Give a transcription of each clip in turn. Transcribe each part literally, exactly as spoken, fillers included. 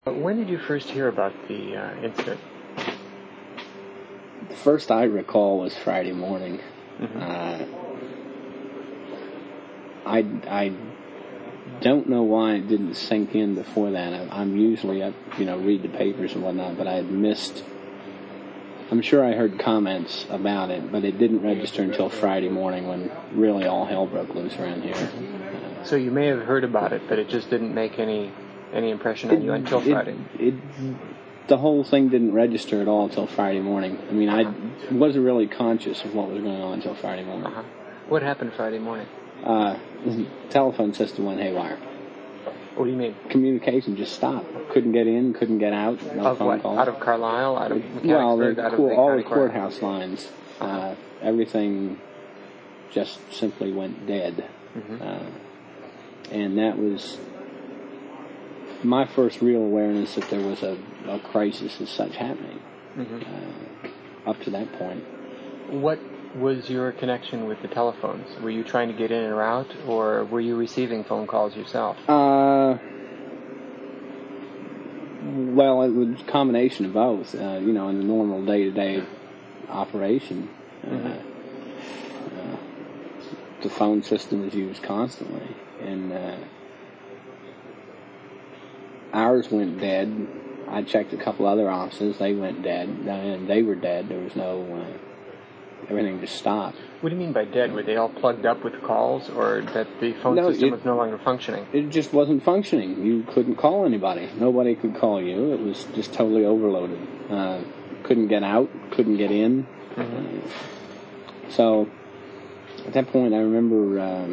When did you first hear about the uh, incident? The first I recall was Friday morning. Mm-hmm. Uh, I, I don't know why it didn't sink in before that. I, I'm usually up, you know, read the papers and whatnot, but I had missed. I'm sure I heard comments about it, but it didn't register until Friday morning when really all hell broke loose around here. Uh, so you may have heard about it, but it just didn't make any any impression on it, you until Friday. It, it, the whole thing didn't register at all until Friday morning. I mean, I wasn't really conscious of what was going on until Friday morning. Uh-huh. What happened Friday morning? Uh, the telephone system went haywire. What do you mean? Communication just stopped. Couldn't get in, couldn't get out. No of phone what? calls. Out of Carlisle? Out of Mechanicsburg? Well, the, out of cool, the all the court? courthouse lines. Uh, everything just simply went dead. Mm-hmm. Uh, and that was my first real awareness that there was a, a crisis as such happening. Mm-hmm. Uh, up to that point. What was your connection with the telephones? Were you trying to get in or out, or were you receiving phone calls yourself? Uh, well, it was a combination of both. Uh, you know, in the normal day-to-day operation, uh, Mm-hmm. uh, the phone system is used constantly, and uh, ours went dead. I checked a couple other offices; they went dead, and they were dead. There was no. Uh, Everything just stopped. What do you mean by dead? Were they all plugged up with calls, or that the phone no, system it, was no longer functioning? It just wasn't functioning. You couldn't call anybody. Nobody could call you. It was just totally overloaded. Uh, couldn't get out. Couldn't get in. Mm-hmm. Uh, so at that point, I remember uh,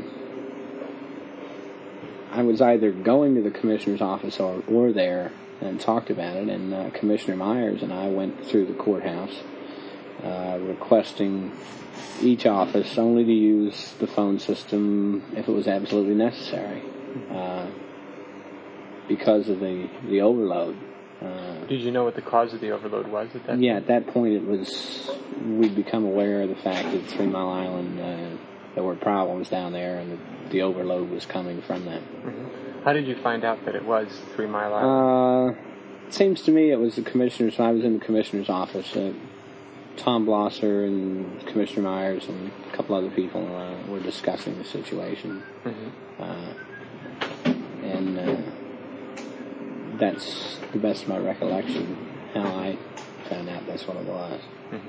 I was either going to the commissioner's office or, or there and talked about it, and uh, Commissioner Myers and I went through the courthouse. Uh, requesting each office only to use the phone system if it was absolutely necessary, uh, because of the, the overload. Uh, Did you know what the cause of the overload was at that yeah, point? at that point it was, we'd become aware of the fact that Three Mile Island, uh, there were problems down there, and the, the overload was coming from that. Mm-hmm. How did you find out that it was Three Mile Island? Uh, it seems to me it was the commissioner's, I was in the commissioner's office. Uh, Tom Blosser and Commissioner Myers and a couple other people uh, were discussing the situation. Mm-hmm. Uh, and uh, that's the best of my recollection, how I found out that's what it was.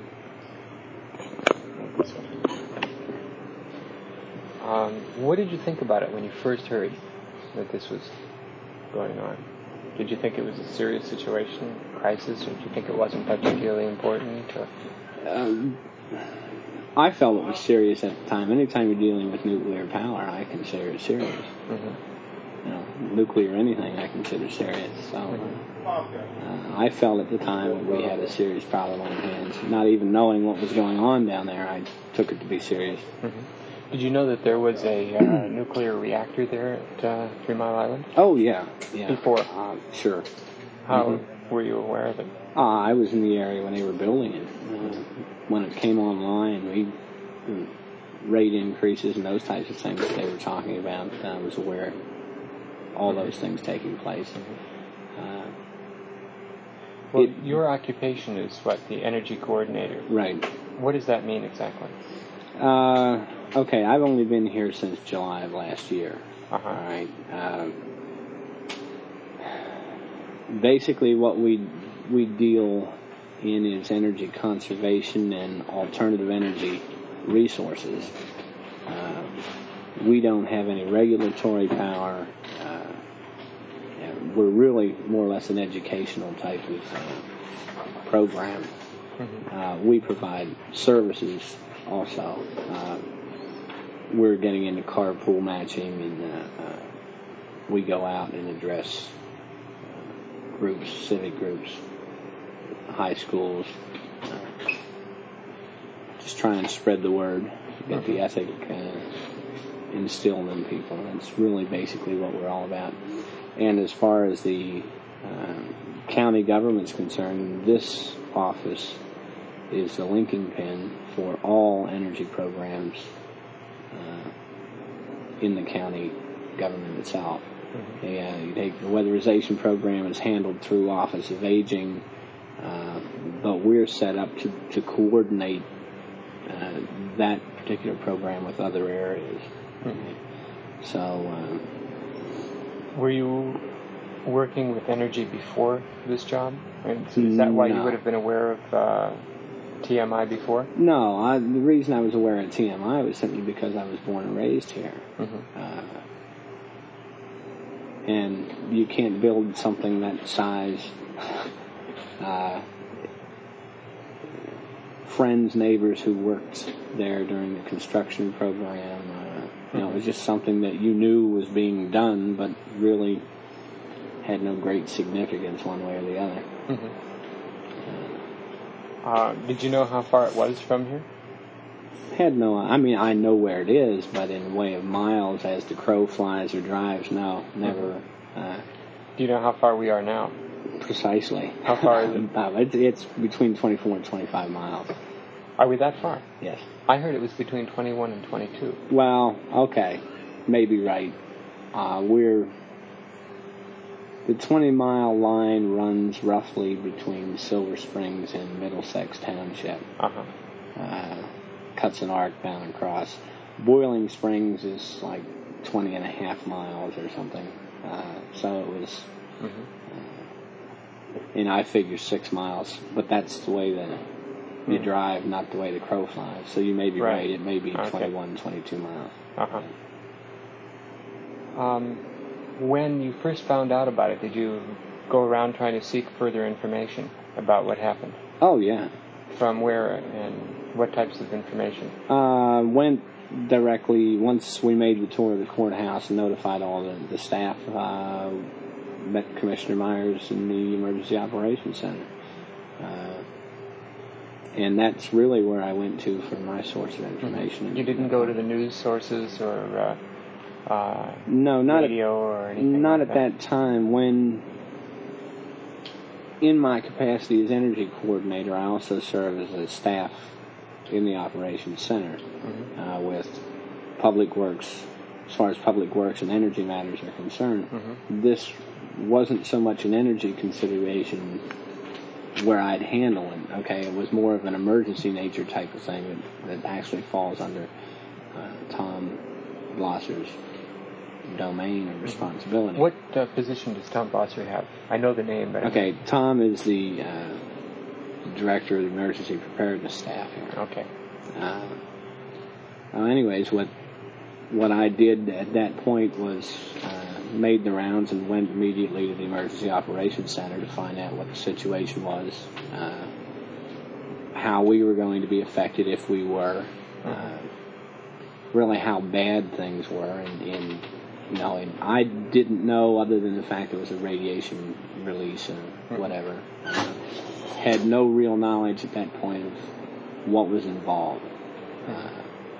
Mm-hmm. Um, what did you think about it when you first heard that this was going on? Did you think it was a serious situation, crisis, or did you think it wasn't particularly important? Or? Um, I felt it was serious at the time. Anytime you're dealing with nuclear power, I consider it serious. Mm-hmm. You know, nuclear anything I consider serious. So Mm-hmm. uh, I felt at the time that we had a serious problem on our hands. Not even knowing what was going on down there, I took it to be serious. Mm-hmm. Did you know that there was a uh, nuclear reactor there at uh, Three Mile Island? Oh, yeah. yeah. Before? Uh, sure. How mm-hmm. were you aware of it? Uh, I was in the area when they were building it. Uh, when it came online, we uh, rate increases and those types of things that they were talking about. I was aware of all those things taking place. Uh, well, it, your occupation is what? The energy coordinator. Right. What does that mean exactly? Uh, okay, I've only been here since July of last year. Uh-huh. All right. Uh, basically, what we we deal in is energy conservation and alternative energy resources. Uh, we don't have any regulatory power. Uh, we're really more or less an educational type of uh, program. Mm-hmm. Uh, we provide services also. Uh, we're getting into carpool matching, and uh, uh, we go out and address uh, groups, civic groups, high schools, uh, just try and spread the word, get the ethic uh, instilled in people. That's really basically what we're all about. And as far as the uh, county government's concerned, this office is the linking pin for all energy programs uh, in the county government itself. Mm-hmm. They, uh, you take the weatherization program is handled through Office of Aging, uh, but we're set up to, to coordinate uh, that particular program with other areas. Mm-hmm. So, um, were you working with energy before this job? And is that why no. you would have been aware of uh, T M I before? No, I, the reason I was aware of T M I was simply because I was born and raised here. Mm-hmm. Uh, and you can't build something that size. Uh, friends, neighbors who worked there during the construction program, uh, you know, it was just something that you knew was being done, but really had no great significance one way or the other. Mm-hmm. Uh, did you know how far it was from here? Had no, I mean, I know where it is, but in the way of miles as the crow flies or drives, no, never. Uh, Do you know how far we are now? Precisely. How far is it? About, it? It's between twenty-four and twenty-five miles. Are we that far? Yes. I heard it was between twenty-one and twenty-two. Well, okay, maybe right. Uh, we're the twenty-mile line runs roughly between Silver Springs and Middlesex Township. Uh-huh. Uh, cuts an arc down and across. Boiling Springs is like twenty and a half miles or something. Uh, so it was, mm-hmm. uh, you know, I figure six miles, but that's the way that you mm-hmm. drive, not the way the crow flies. So you may be right. right. It may be okay. twenty-one, twenty-two miles. Uh-huh. Um, when you first found out about it, did you go around trying to seek further information about what happened? Oh, yeah. From where and what types of information? Uh, went directly, once we made the tour of the courthouse and notified all the, the staff, uh, met Commissioner Myers in the Emergency Operations Center. Uh, and that's really where I went to for my source of information. Mm-hmm. You didn't go to the news sources or uh, uh, no, not radio at, or anything Not like at that? that time. When, in my capacity as energy coordinator, I also serve as a staff in the operations center mm-hmm. uh, with public works, as far as public works and energy matters are concerned. Mm-hmm. This wasn't so much an energy consideration where I'd handle it. Okay, it was more of an emergency nature type of thing that, that actually falls under uh, Tom Blosser's domain of responsibility. What uh, position does Tom Blosser have? I know the name, but okay, I mean... Tom is the uh, director of the emergency preparedness staff here. Okay. Uh, well, anyways, what what I did at that point was uh, made the rounds and went immediately to the emergency operations center to find out what the situation was, uh, how we were going to be affected if we were, uh, really how bad things were, and, and you know, and I didn't know other than the fact it was a radiation release and whatever. Uh, had no real knowledge at that point of what was involved. Uh,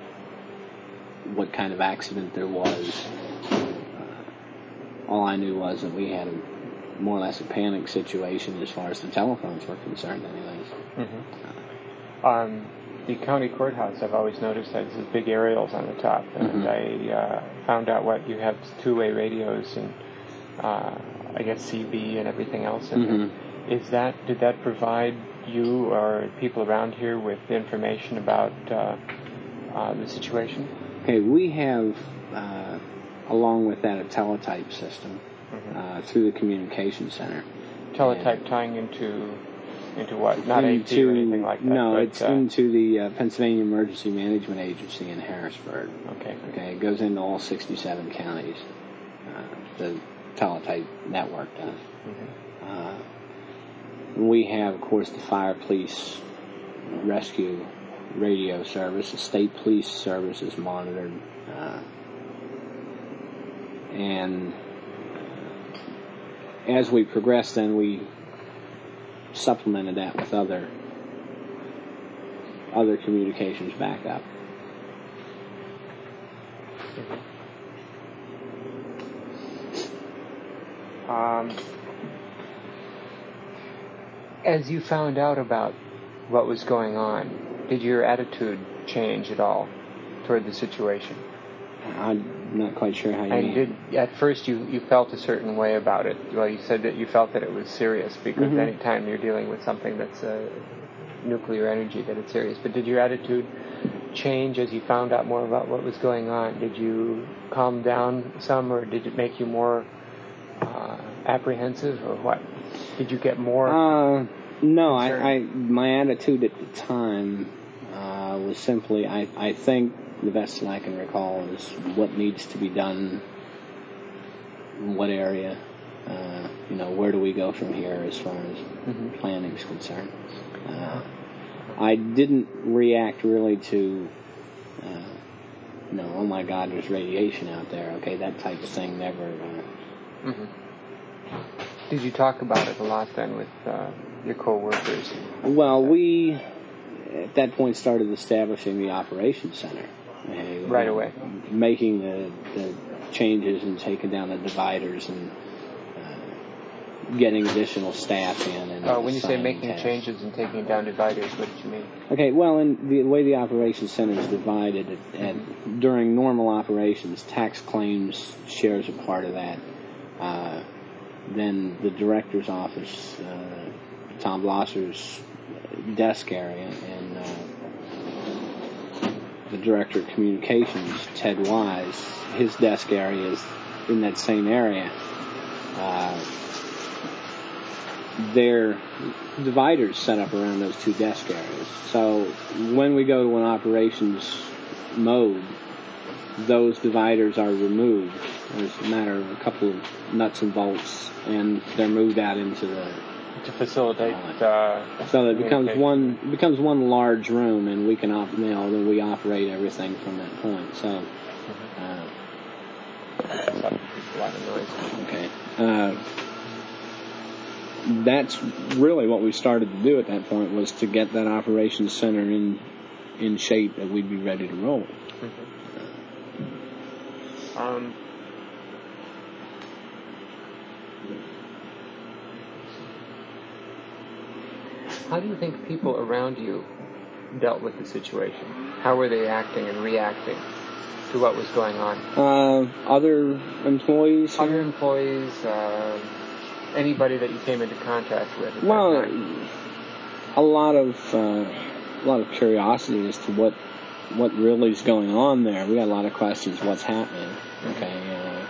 what kind of accident there was. Uh, all I knew was that we had a, more or less a panic situation as far as the telephones were concerned anyways. Mm-hmm. Um, the county courthouse, I've always noticed, has these big aerials on the top, and mm-hmm. I uh, found out what you have two-way radios and uh, I guess C B and everything else in mm-hmm. there. Is that, did that provide you or people around here with information about uh, uh, the situation? Okay, we have, uh, along with that, a teletype system mm-hmm. uh, through the communication center. Teletype and tying into into what? Not into, A P or anything like that? No, but, it's uh, into the uh, Pennsylvania Emergency Management Agency in Harrisburg. Okay. Okay, it goes into all sixty-seven counties. Uh, the teletype network does. Mm-hmm. Uh, we have, of course, the fire, police, rescue radio service. The state police service is monitored. Uh, and as we progressed, then we supplemented that with other other communications backup. Um, as you found out about what was going on, did your attitude change at all toward the situation? I'm not quite sure how you And mean. did, at first you, you felt a certain way about it. Well, you said that you felt that it was serious because Mm-hmm. anytime you're dealing with something that's uh, nuclear energy, that it's serious. But did your attitude change as you found out more about what was going on? Did you calm down some, or did it make you more uh, apprehensive, or what? Did you get more? Uh, no, I, concerned? I my attitude at the time uh, was simply, I, I think the best that I can recall is what needs to be done, in what area, uh, you know, where do we go from here as far as Mm-hmm. planning is concerned. Uh, I didn't react really to, uh, you know, oh my God, there's radiation out there. Okay, that type of thing never. Uh, Mm-hmm. Did you talk about it a lot then with uh, your co-workers? well, we at that point started establishing the operations center. Okay, Right away. Making the, the changes and taking down the dividers and uh, getting additional staff in. And Uh, when you say assigning making tasks. changes and taking down dividers, what did you mean? Okay, well, in the way the operations center is divided, at, at, during normal operations, tax claims shares a part of that. Uh, then the director's office, uh, Tom Blosser's desk area, and uh, the director of communications, Ted Wise, his desk area is in that same area. Uh, Their dividers set up around those two desk areas. So when we go to an operations mode, those dividers are removed. There's a matter of a couple of nuts and bolts, and they're moved out into the To facilitate. Uh, so it becomes communication. one it becomes one large room, and we can op- you know then we operate everything from that point. So uh, It's up a lot of noise. okay. Uh, That's really what we started to do at that point, was to get that operations center in in shape that we'd be ready to roll. Mm-hmm. Um, how do you think people around you dealt with the situation? How were they acting and reacting to what was going on? Uh, other employees? Other here? employees, uh, anybody that you came into contact with at Well, that time? a lot of uh, a lot of curiosity as to what what really is going on there. We got a lot of questions. What's happening? Okay. Uh,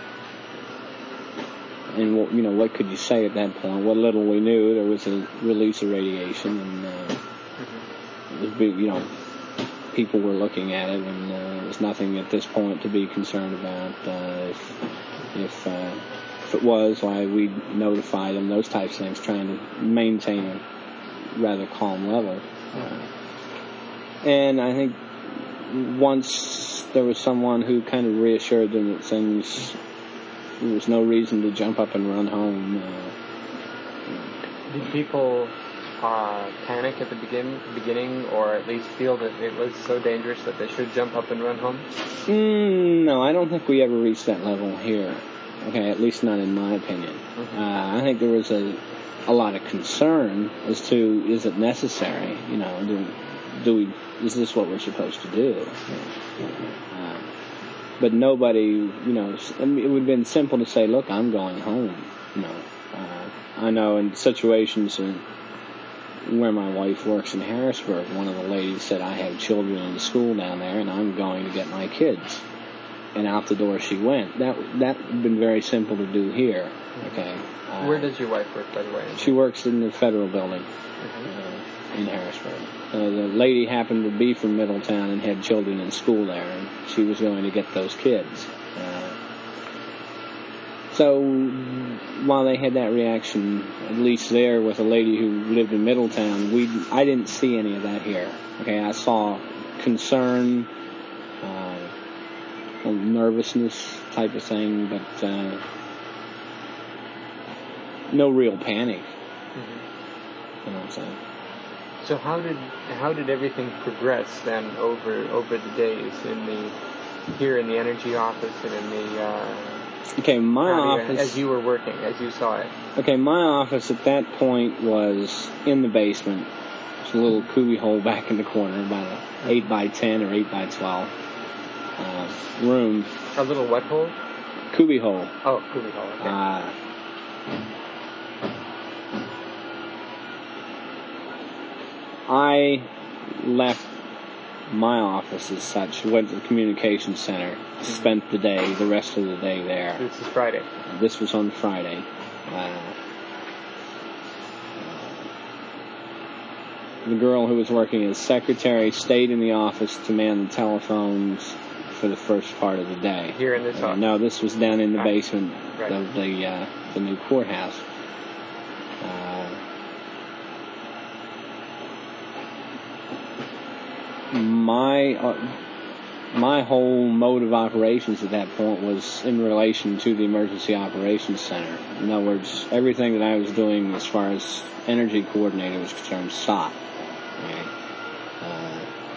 and what, you know, what could you say at that point? What little we knew, there was a release of radiation, and uh, Mm-hmm. it was big, you know, people were looking at it, and uh, there was nothing at this point to be concerned about. Uh, if if, uh, if it was, why we notify them, those types of things, trying to maintain a rather calm level. Uh, and I think once there was someone who kind of reassured them that things, there was no reason to jump up and run home. Uh, Did people uh, panic at the begin, beginning, or at least feel that it was so dangerous that they should jump up and run home? mm, no, I don't think we ever reached that level here. Okay, at least not in my opinion. Mm-hmm. Uh, I think there was a a lot of concern as to, is it necessary? You know, do, do we? Is this what we're supposed to do? Uh, but nobody, you know, I mean, it would have been simple to say, look, I'm going home. You know, uh, I know in situations in, where my wife works in Harrisburg, one of the ladies said, I have children in school down there, and I'm going to get my kids. And out the door she went. That that would have been very simple to do here. Okay. Uh, Where does your wife work, by the way? She works in the federal building Mm-hmm. uh, in Harrisburg. Uh, the lady happened to be from Middletown and had children in school there, and she was going to get those kids. Uh, so while they had that reaction, at least there with a lady who lived in Middletown, we I didn't see any of that here. Okay, I saw concern, uh, a nervousness type of thing, but uh, no real panic. Mm-hmm. You know what I'm saying? So how did how did everything progress then over over the days in the here in the energy office and in the uh, Okay, my how do you- office. as you were working, as you saw it? Okay, my office at that point was in the basement. It's a little cubby hole back in the corner, about an eight by ten or eight by twelve. uh, room. A little what hole? Cubby hole. Oh, cubby hole. Okay. Uh, I left my office as such, went to the communications center, mm-hmm. spent the day, the rest of the day there. This is Friday. This was on Friday. Uh, the girl who was working as secretary stayed in the office to man the telephones for the first part of the day. Here in this uh, office? No, this was down in the basement right. of the uh, the new courthouse. Uh, my uh, my whole mode of operations at that point was in relation to the emergency operations center. In other words, everything that I was doing as far as energy coordinator was concerned stopped. Okay? Uh,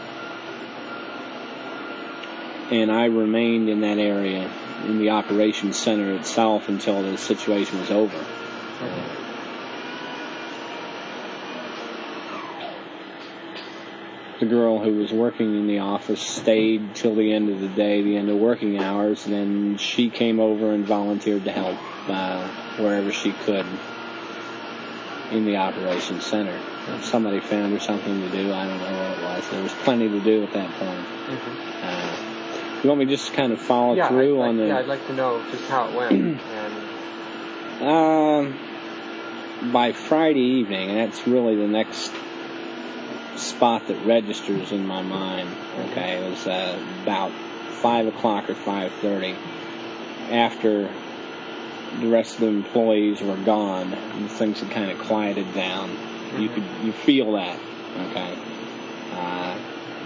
and I remained in that area, in the operations center itself, until the situation was over. Uh, the girl who was working in the office stayed till the end of the day, the end of working hours, and then she came over and volunteered to help uh, wherever she could in the operations center. If somebody found her something to do, I don't know what it was. There was plenty to do at that point. Mm-hmm. Uh, you want me to just kind of follow yeah, through I'd on like, the... Yeah, I'd like to know just how it went. and... um, by Friday evening, and that's really the next spot that registers in my mind, okay, it was uh, about five o'clock or five thirty. After the rest of the employees were gone and things had kind of quieted down, mm-hmm. you could you feel that, okay. Uh,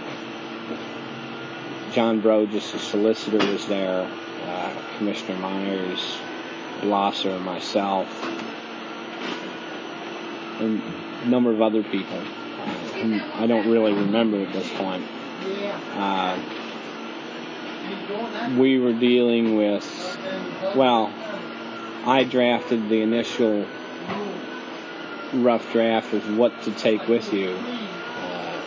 John Brogus, the solicitor, was there. Uh, Commissioner Myers, Blosser, myself, and a number of other people uh, whom I don't really remember at this point. Uh, we were dealing with, well, I drafted the initial rough draft of what to take with you. Uh,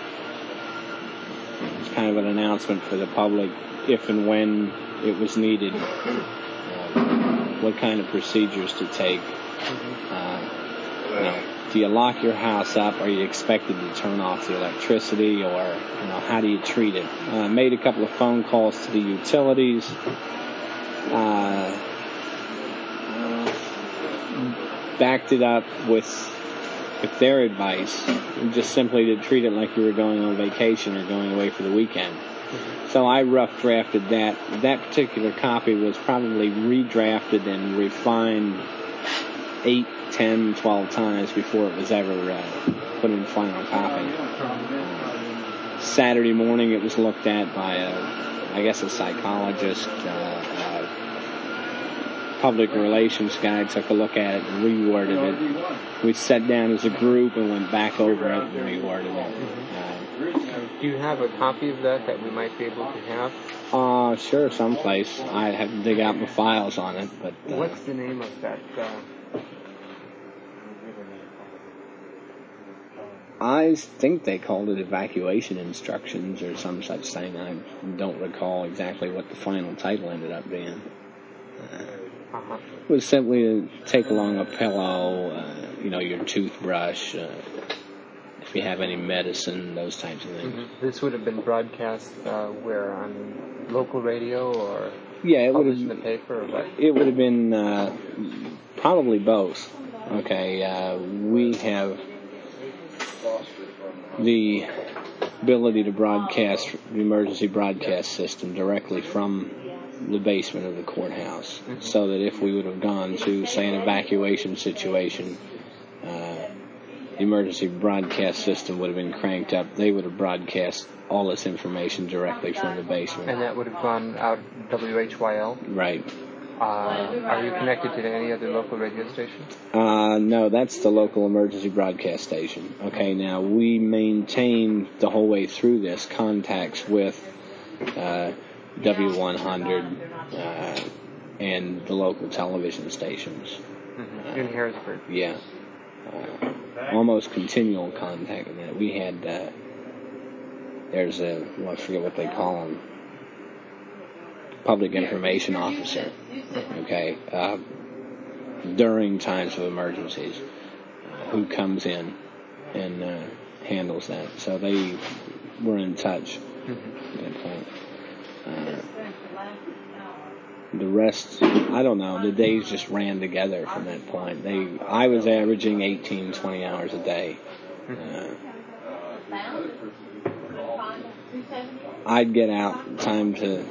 it's kind of an announcement for the public if and when it was needed, uh, what kind of procedures to take. Uh, you know, do you lock your house up? Are you expected to turn off the electricity, or you know, how do you treat it? I uh, made a couple of phone calls to the utilities. Uh, backed it up with with their advice, just simply to treat it like you were going on vacation or going away for the weekend. So I rough drafted that. That particular copy was probably redrafted and refined eight, ten, twelve times before it was ever uh, put in final copy. Saturday morning it was looked at by a, I guess a psychologist, uh, uh, public relations guy took a look at it and reworded it. We sat down as a group and went back over it and reworded it. Uh, Do you have a copy of that that we might be able to have? Uh, sure, someplace. I have to dig out my files on it, but... Uh, What's the name of that? Uh... I think they called it evacuation instructions or some such thing. I don't recall exactly what the final title ended up being. Uh, uh-huh. It was simply to take along a pillow, uh, you know, your toothbrush, uh, if you have any medicine, those types of things. Mm-hmm. This would have been broadcast uh, where, on local radio or yeah, it would have, in the paper or what? It would have been uh, probably both. Okay, uh, we have the ability to broadcast the emergency broadcast system directly from the basement of the courthouse, mm-hmm. so that if we would have gone to, say, an evacuation situation, uh, the emergency broadcast system would have been cranked up. They would have broadcast all this information directly from the basement. And that would have gone out W H Y L? Right. Uh, are you connected to any other local radio station? Uh, no, that's the local emergency broadcast station. Okay, now we maintain the whole way through this contacts with uh, W one hundred uh, and the local television stations. Mm-hmm. In Harrisburg? Yeah. Uh, almost continual contact with that. We had, uh, there's a, well, I forget what they call them, public information officer, okay, uh, during times of emergencies, uh, who comes in and uh, handles that. So they were in touch at that point. Uh, the rest, I don't know, the days just ran together from that point. They, I was averaging eighteen, twenty hours a day. Uh, I'd get out, time to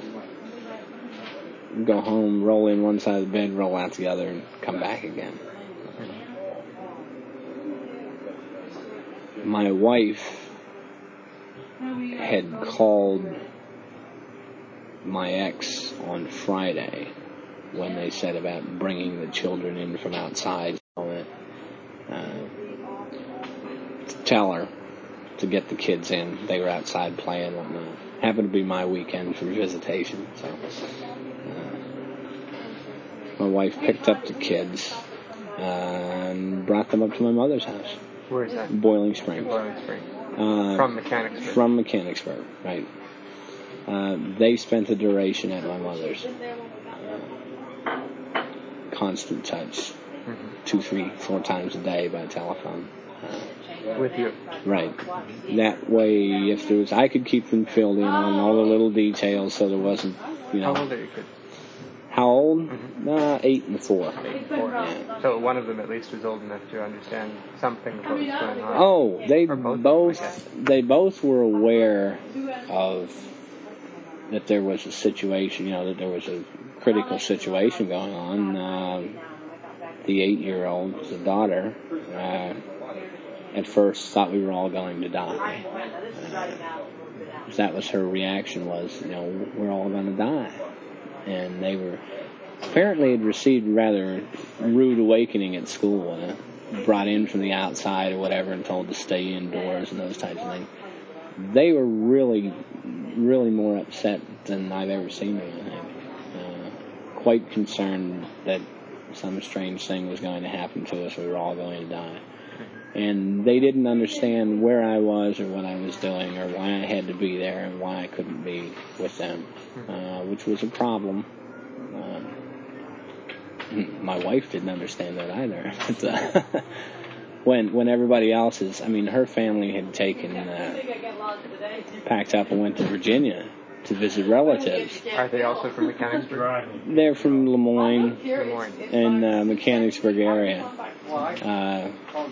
go home, roll in one side of the bed, roll out the other, and come back again. My wife had called my ex on Friday when they said about bringing the children in from outside, uh, to tell her to get the kids in. They were outside playing and whatnot. Happened to be my weekend for visitation, so uh, my wife picked up the kids uh, and brought them up to my mother's house. Where is that? Boiling Springs. Boiling Springs. Uh, from Mechanicsburg. From Mechanicsburg, right. Uh, they spent the duration at my mother's. Uh, constant touch. Mm-hmm. Two, three, four times a day by telephone. Uh, With you. Right. That way, if there was, I could keep them filled in on all the little details so there wasn't, you know. How old are your kids? How old? Mm-hmm. Uh, eight and four. Eight and four. Yeah. So one of them at least was old enough to understand something of what was going on. Oh, they both, both they both were aware of that there was a situation, you know, that there was a critical situation going on. Uh, the eight-year-old, the daughter, uh, at first thought we were all going to die. Uh, that was her reaction, was, you know, we're all going to die. And they were, apparently had received a rather rude awakening at school, uh, brought in from the outside or whatever and told to stay indoors and those types of things. They were really, really more upset than I've ever seen them, I think. Uh, quite concerned that some strange thing was going to happen to us. We were all going to die. And they didn't understand where I was or what I was doing or why I had to be there and why I couldn't be with them, uh, which was a problem. Uh, my wife didn't understand that either. But, uh, when when everybody else is, I mean, her family had taken, uh, packed up and went to Virginia to visit relatives. Are they also from Mechanicsburg? They're from Lemoyne, Lemoyne. and uh, Mechanicsburg area. Uh,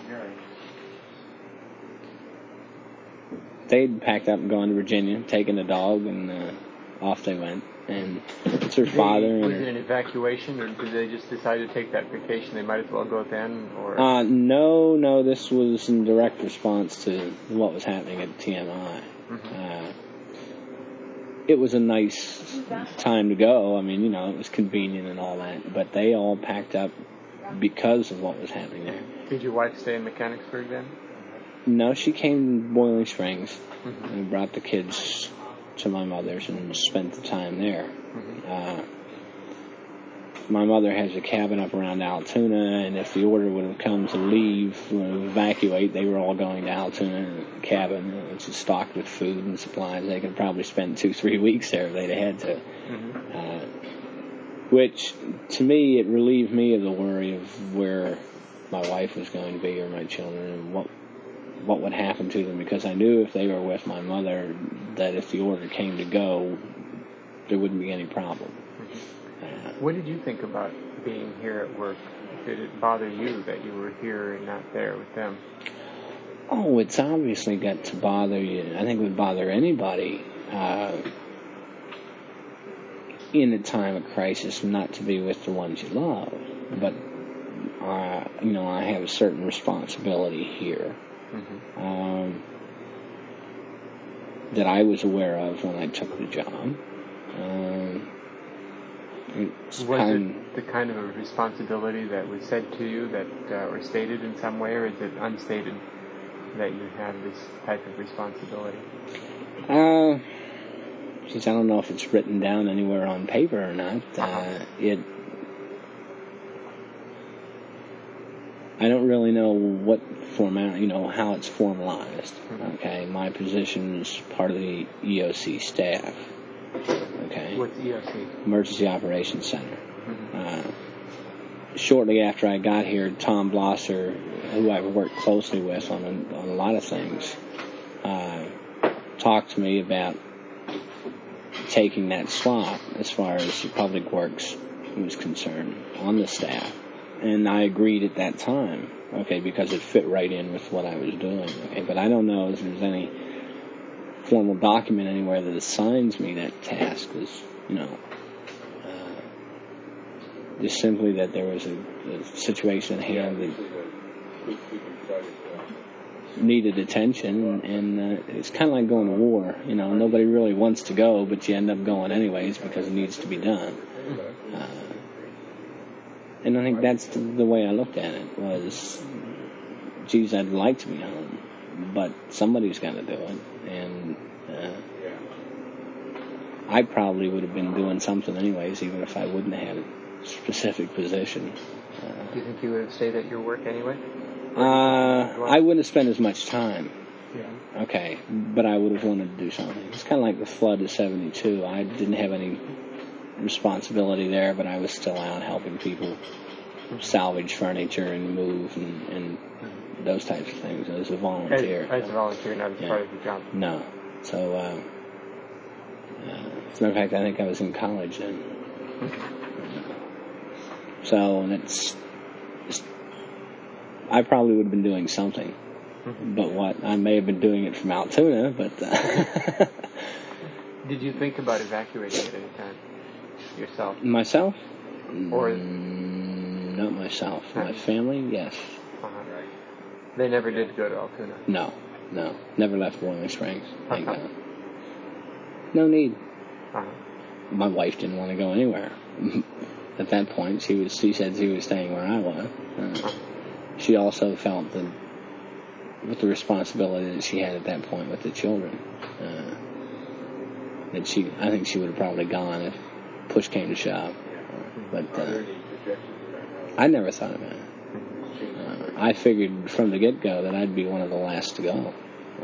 they'd packed up and gone to Virginia, taken a dog, and uh, off they went. And it's her father. Was and it an evacuation, or did they just decide to take that vacation? They might as well go then, or? Uh, no, no. This was in direct response to what was happening at T M I. Mm-hmm. Uh, it was a nice time to go. I mean, you know, it was convenient and all that. But they all packed up because of what was happening there. Did your wife stay in Mechanicsburg then? No, she came to Boiling Springs mm-hmm. and brought the kids to my mother's and spent the time there. Mm-hmm. Uh, my mother has a cabin up around Altoona, and if the order would have come to leave, uh, evacuate, they were all going to Altoona in a cabin, which is stocked with food and supplies. They could probably spend two, three weeks there if they'd have had to. Mm-hmm. Uh, which, to me, it relieved me of the worry of where my wife was going to be or my children and what what would happen to them, because I knew if they were with my mother that if the order came to go, there wouldn't be any problem. Mm-hmm. Uh, what did you think about being here at work? Did it bother you that you were here and not there with them? Oh, it's obviously got to bother you. I think it would bother anybody uh, in a time of crisis not to be with the ones you love. But, uh, you know, I have a certain responsibility here. Mm-hmm. Um, that I was aware of when I took the job. Um, was it the kind of a responsibility that was said to you that uh, or stated in some way, or is it unstated that you have this type of responsibility? Uh, since I don't know if it's written down anywhere on paper or not, uh, uh-huh. it. I don't really know what format, you know, how it's formalized. Mm-hmm. Okay, my position is part of the E O C staff. Okay. What's E O C? Emergency Operations Center. Mm-hmm. Uh, shortly after I got here, Tom Blosser, who I've worked closely with on a, on a lot of things, uh, talked to me about taking that slot as far as Public Works was concerned on the staff. And I agreed at that time, okay, because it fit right in with what I was doing, okay. But I don't know if there's any formal document anywhere that assigns me that task. Is, you know, uh, just simply that there was a, a situation at hand that needed attention, and uh, it's kind of like going to war. You know, nobody really wants to go, but you end up going anyways because it needs to be done. Uh, and I think that's the, the way I looked at it was, geez, I'd like to be home, but somebody's got to do it. And uh, I probably would have been doing something anyways, even if I wouldn't have had a specific position. Uh, do you think you would have stayed at your work anyway? Uh, I wouldn't have spent as much time. Yeah. Okay, but I would have wanted to do something. It's kind of like the flood of seventy-two. I didn't have any responsibility there, but I was still out helping people salvage furniture and move and, and those types of things as a volunteer. As, as a volunteer, not as yeah. part of the job. No. So, uh, uh, as a matter of fact, I think I was in college then. So, and it's, it's, I probably would have been doing something. Mm-hmm. But what, I may have been doing it from Altoona, but... Uh, Did you think about evacuating at any time? Yourself? Myself? Or... Mm, not myself. Not My family, yes. Uh-huh. They never did go to Altoona? No, no. Never left Boiling Springs. Thank uh-huh. God. No need. Uh-huh. My wife didn't want to go anywhere. At that point, she was. She said she was staying where I was. Uh, uh-huh. She also felt that with the responsibility that she had at that point with the children, uh, that she, I think she would have probably gone if push came to shove. But uh, I never thought about it. Uh, I figured from the get-go that I'd be one of the last to go.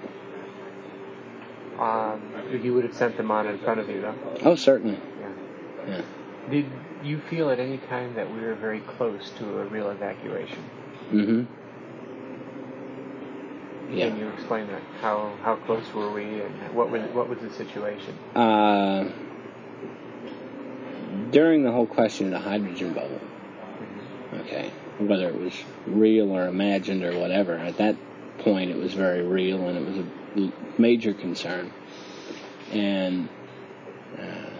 Um, you would have sent them on in front of you, though? Oh, certainly. Yeah. Yeah. Did you feel at any time that we were very close to a real evacuation? Mm-hmm. Yeah. Can you explain that? How how close were we, and what was what was the situation? Uh, during the whole question of the hydrogen bubble, okay, whether it was real or imagined or whatever, at that point it was very real and it was a major concern. And uh,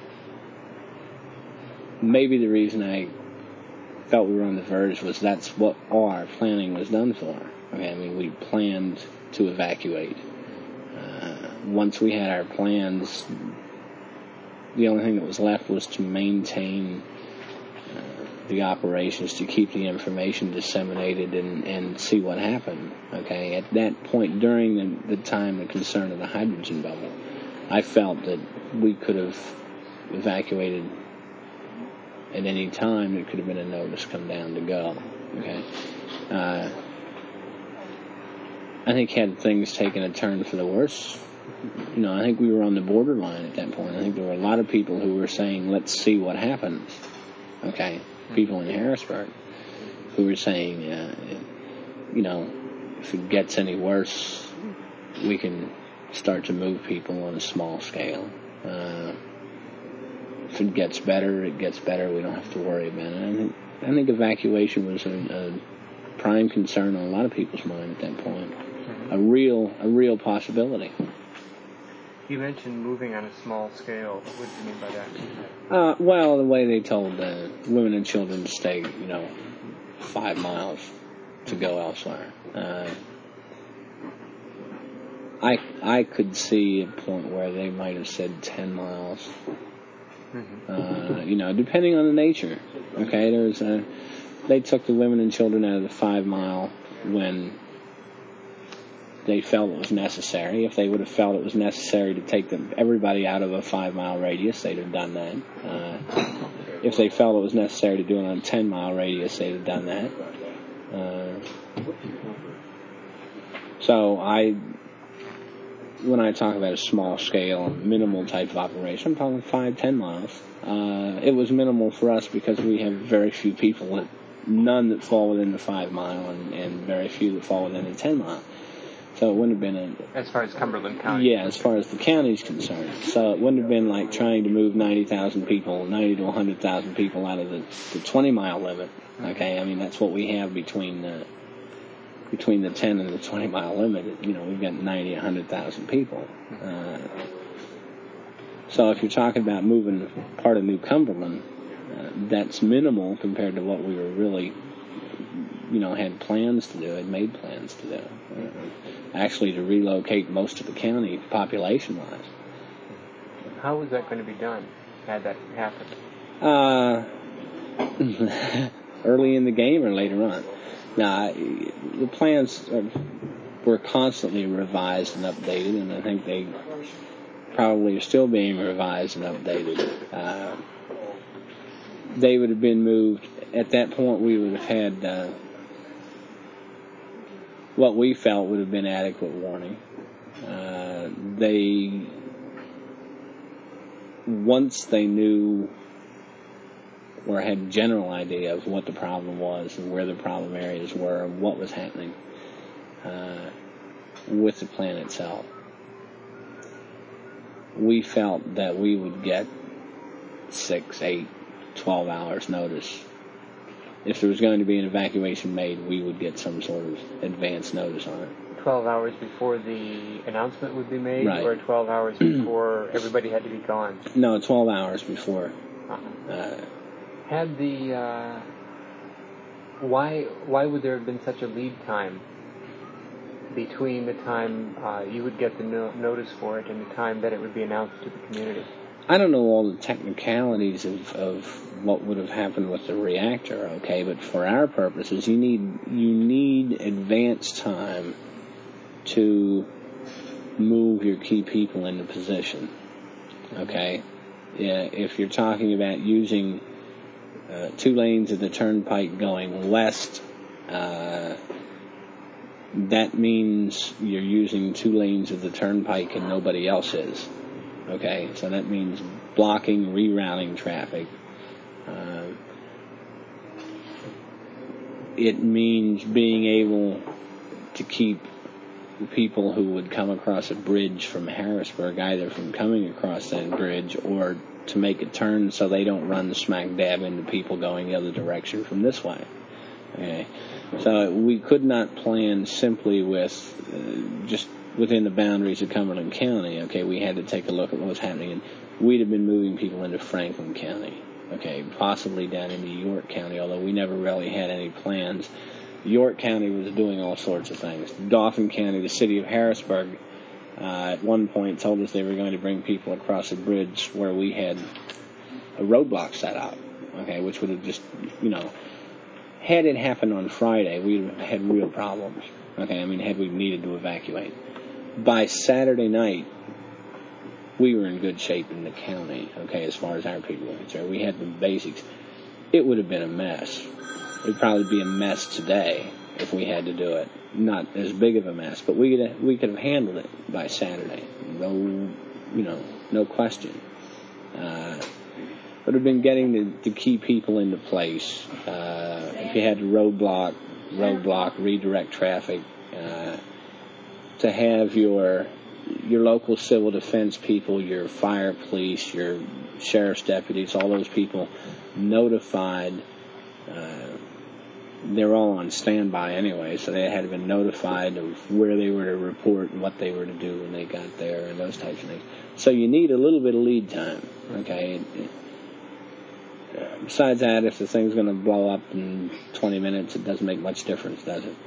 maybe the reason I felt we were on the verge was that's what all our planning was done for. Okay, I mean, we planned to evacuate. Uh, once we had our plans, the only thing that was left was to maintain uh, the operations, to keep the information disseminated and, and see what happened. Okay, at that point, during the, the time, the concern of the hydrogen bubble, I felt that we could have evacuated at any time. There could have been a notice come down to go. Okay. Uh, I think had things taken a turn for the worse, you know, I think we were on the borderline at that point. I think there were a lot of people who were saying, let's see what happens. Okay. People in Harrisburg who were saying, uh, you know, if it gets any worse, we can start to move people on a small scale. Uh, if it gets better, it gets better. We don't have to worry about it. I think, I think evacuation was a, a prime concern on a lot of people's mind at that point. A real, a real possibility. You mentioned moving on a small scale. What do you mean by that? Uh, well, the way they told uh, women and children to stay, you know, five miles to go elsewhere. Uh, I I could see a point where they might have said ten miles. Mm-hmm. Uh, you know, depending on the nature. Okay, there's a, they took the women and children out of the five mile when they felt it was necessary. If they would have felt it was necessary to take them everybody out of a five mile radius, they'd have done that. Uh, if they felt it was necessary to do it on a ten mile radius, they'd have done that. Uh, so I, when I talk about a small scale, minimal type of operation, I'm talking five, ten miles. Uh, it was minimal for us because we have very few people, that, none that fall within the five mile, and, and very few that fall within the ten mile. So it wouldn't have been a... As far as Cumberland County? Yeah, as far as the county's concerned. So it wouldn't have been like trying to move ninety thousand people, ninety to one hundred thousand people out of the, the twenty mile limit. Okay, I mean, that's what we have between the, between the ten and the twenty mile limit. You know, we've got ninety, one hundred thousand people. Uh, so if you're talking about moving part of New Cumberland, uh, that's minimal compared to what we were really, you know, had plans to do, had made plans to do. Uh, actually, to relocate most of the county population-wise. How was that going to be done, had that happened? Uh, early in the game or later on? Now, the plans are, were constantly revised and updated, and I think they probably are still being revised and updated. Uh, they would have been moved. At that point, we would have had... Uh, what we felt would have been adequate warning. Uh, they, once they knew or had a general idea of what the problem was and where the problem areas were and what was happening uh, with the plan itself, we felt that we would get six, eight, twelve hours notice. If there was going to be an evacuation made, we would get some sort of advance notice on it. twelve hours before the announcement would be made, right. Or twelve hours before everybody had to be gone? No, twelve hours before. Uh-huh. Uh, had the... Uh, why, why would there have been such a lead time between the time uh, you would get the no- notice for it and the time that it would be announced to the community? I don't know all the technicalities of, of what would have happened with the reactor, okay, but for our purposes, you need you need advance time to move your key people into position, okay? Yeah, if you're talking about using uh, two lanes of the turnpike going west, uh, that means you're using two lanes of the turnpike and nobody else is. Okay, so that means blocking, rerouting traffic. Uh, it means being able to keep the people who would come across a bridge from Harrisburg either from coming across that bridge or to make a turn so they don't run smack dab into people going the other direction from this way. Okay, so we could not plan simply with uh, just within the boundaries of Cumberland County. Okay, we had to take a look at what was happening, and we'd have been moving people into Franklin County, okay, possibly down into York County, although we never really had any plans. York County was doing all sorts of things. Dauphin County, the city of Harrisburg, uh, at one point told us they were going to bring people across a bridge where we had a roadblock set up, okay, which would have just, you know, had it happened on Friday, we would have had real problems, okay, I mean, had we needed to evacuate. By Saturday night, we were in good shape in the county, okay, as far as our people were concerned. We had the basics. It would have been a mess. It would probably be a mess today if we had to do it. Not as big of a mess, but we could have, we could have handled it by Saturday. No, you know, no question. Uh, it would have been getting the, the key people into place. Uh, if you had to roadblock, roadblock, redirect traffic, uh, to have your your local civil defense people, your fire police, your sheriff's deputies, all those people notified. Uh, they were all on standby anyway, so they had been notified of where they were to report and what they were to do when they got there and those types of things. So you need a little bit of lead time, okay? It, it, besides that, if the thing's going to blow up in twenty minutes, it doesn't make much difference, does it?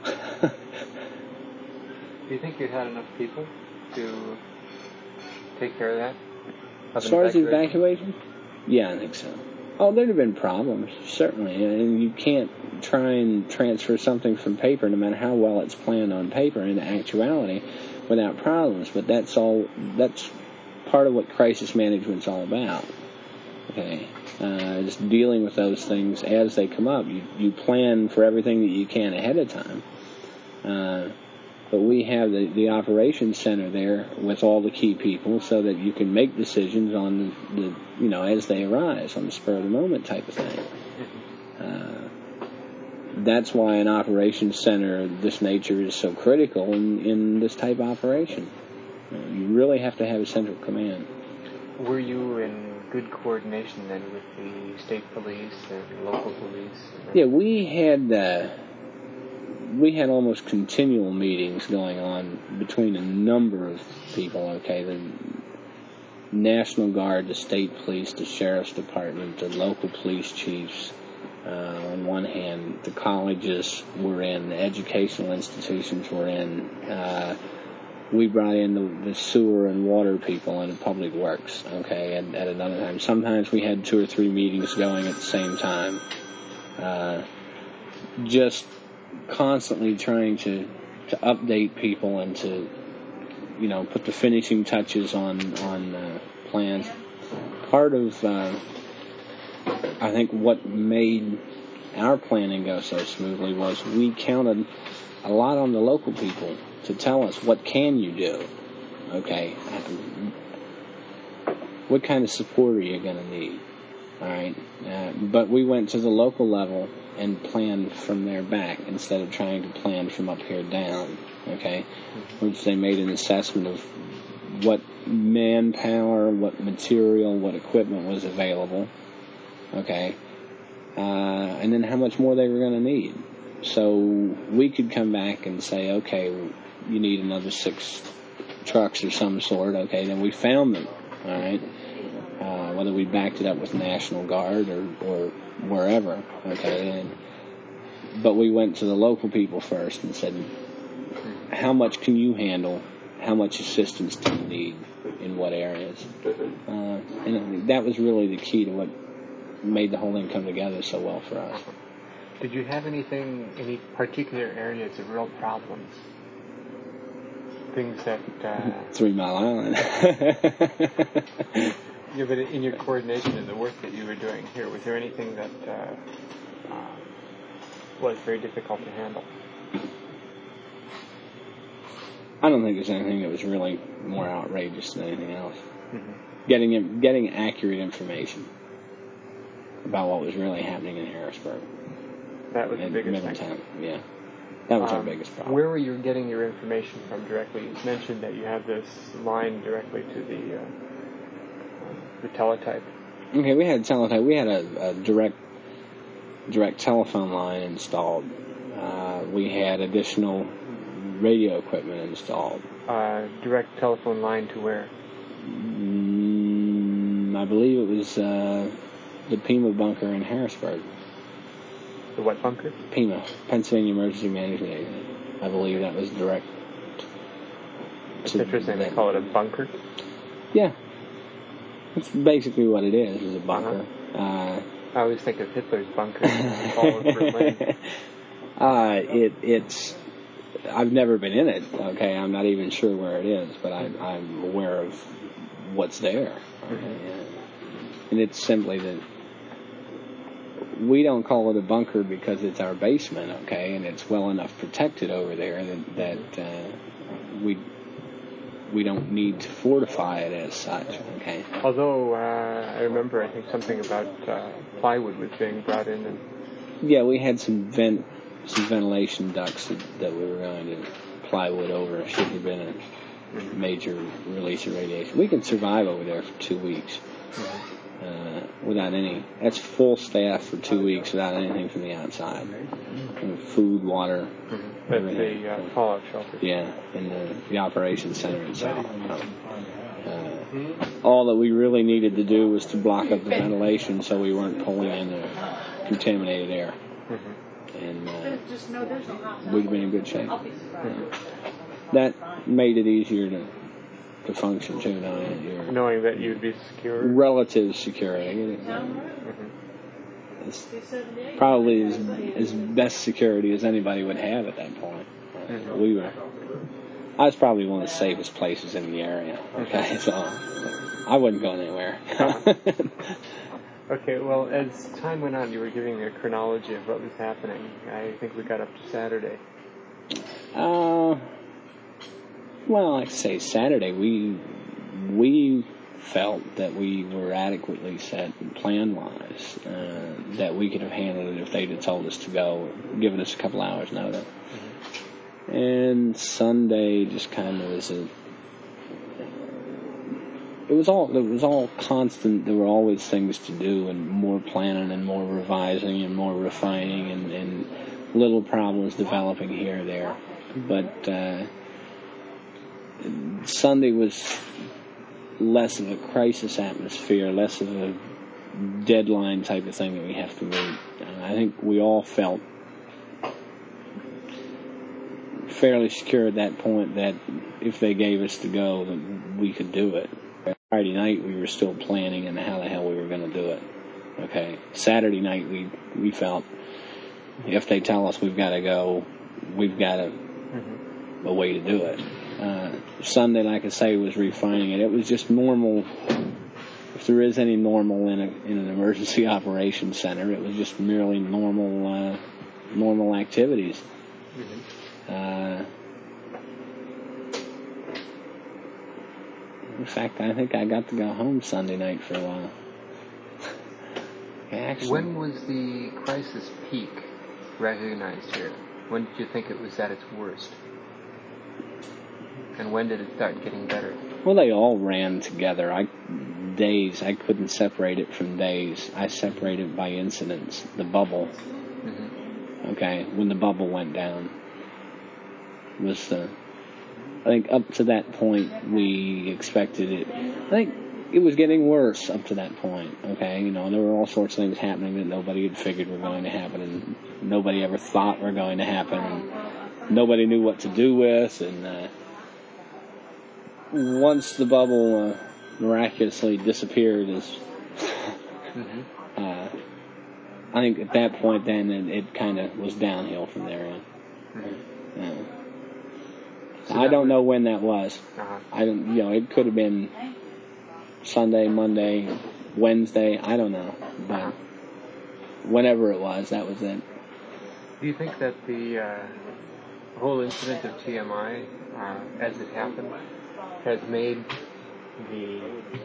Do you think you had enough people to take care of that? Of as far as the evacuation? evacuation? Yeah, I think so. Oh, there'd have been problems, certainly. And you can't try and transfer something from paper, no matter how well it's planned on paper, into actuality without problems. But that's all, that's part of what crisis management's all about. Okay? Uh, just dealing with those things as they come up. You, you plan for everything that you can ahead of time. Uh, but we have the, the operations center there with all the key people so that you can make decisions on the, the you know, as they arise, on the spur of the moment type of thing. Uh, that's why an operations center of this nature is so critical in, in this type of operation. Uh, you really have to have a central command. Were you in good coordination then with the state police and local police? Yeah, we had uh, we had almost continual meetings going on between a number of people. Okay, the National Guard, the state police, the sheriff's department, the local police chiefs. Uh, on one hand, the colleges were in, the educational institutions were in. Uh, we brought in the, the sewer and water people and the public works, okay, and at another time. Sometimes we had two or three meetings going at the same time. Uh, just constantly trying to, to update people and to, you know, put the finishing touches on, on uh, plans. Part of, uh, I think what made our planning go so smoothly was we counted a lot on the local people to tell us, what can you do? Okay. What kind of support are you going to need? All right. Uh, but we went to the local level and planned from there back instead of trying to plan from up here down. Okay. Which they made an assessment of what manpower, what material, what equipment was available. Okay. Uh, and then how much more they were going to need. So we could come back and say, okay, you need another six trucks or some sort. Okay, then we found them. All right, uh, whether we backed it up with National Guard or, or wherever. Okay, and but we went to the local people first and said, how much can you handle? How much assistance do you need in what areas? Uh, and that was really the key to what made the whole thing come together so well for us. Did you have anything, any particular areas of real problems? Things that... Uh, Three Mile Island. Yeah, but in your coordination and the work that you were doing here, was there anything that uh, uh, was very difficult to handle? I don't think there's anything that was really more outrageous than anything else. Mm-hmm. Getting getting accurate information about what was really happening in Harrisburg. That was the biggest Middletown, thing. Yeah. That was um, our biggest problem. Where were you getting your information from directly? You mentioned that you have this line directly to the uh, the teletype. Okay, we had a teletype. We had a, a direct direct telephone line installed. Uh, we had additional radio equipment installed. Uh, direct telephone line to where? Mm, I believe it was uh, the Pima bunker in Harrisburg. The what bunker? Pima, Pennsylvania Emergency Management Agency. I believe that was direct. It's interesting they call it a bunker. Yeah. That's basically what it is, is a bunker. Uh-huh. Uh, I always think of Hitler's bunker in the fall of Berlin. Uh, it, it's, I've never been in it, okay? I'm not even sure where it is, but I, I'm aware of what's there. Okay? Mm-hmm. And it's simply that we don't call it a bunker because it's our basement, okay? And it's well enough protected over there that, that uh, we we don't need to fortify it as such, okay? Although uh, I remember, I think something about uh, plywood was being brought in. And yeah, we had some vent, some ventilation ducts that, that we were going to plywood over should there been a major release of radiation. We can survive over there for two weeks. Mm-hmm. Uh, without any, that's full staff for two weeks without anything from the outside. Mm-hmm. Food, water, mm-hmm. everything. The uh, fallout shelter. Yeah, in the, the operations center itself. Uh, all that we really needed to do was to block up the ventilation so we weren't pulling in the contaminated air. Mm-hmm. And uh, we'd have been in good shape. Mm-hmm. That made it easier to to function too, knowing that you're knowing that you'd be secure. Relative security. Mm-hmm. It's probably as, as best security as anybody would have at that point. Mm-hmm. We were. I was probably one of the safest places in the area. Okay, so I wouldn't go anywhere. uh-huh. Okay, well, as time went on, you were giving a chronology of what was happening. I think we got up to Saturday. Uh. Well, like I say, Saturday, we we felt that we were adequately set plan-wise, uh, that we could have handled it if they'd have told us to go, given us a couple hours notice. Mm-hmm. And Sunday just kind of was a... It was all it was all constant. There were always things to do, and more planning, and more revising, and more refining, and, and little problems developing here or there. But uh, Sunday was less of a crisis atmosphere, less of a deadline type of thing that we have to meet. Uh, I think we all felt fairly secure at that point that if they gave us to go, that we could do it. Friday night, we were still planning and how the hell we were going to do it. Okay. Saturday night, we we felt if they tell us we've got to go, we've got a, mm-hmm. a way to do it. Uh, Sunday, like I say, was refining it. It was just normal. If there is any normal in a in an emergency operations center, it was just merely normal uh, normal activities. Mm-hmm. Uh, In fact, I think I got to go home Sunday night for a while. Actually, when was the crisis peak recognized here? When did you think it was at its worst? And when did it start getting better? Well, they all ran together. I days, I couldn't separate it from days. I separated by incidents. The bubble. Mm-hmm. Okay, when the bubble went down was the... I think up to that point, we expected it. I think it was getting worse up to that point, okay? You know, there were all sorts of things happening that nobody had figured were going to happen, and nobody ever thought were going to happen, and nobody knew what to do with, and uh, once the bubble uh, miraculously disappeared, as mm-hmm. uh, I think at that point then it, it kind of was downhill from there. Mm-hmm. Uh, So I don't was, know when that was. Uh-huh. I don't, you know, it could have been Sunday, Monday, Wednesday. I don't know, but uh-huh. whenever it was, that was it. Do you think that the uh, whole incident of T M I, uh, as it happened, has made the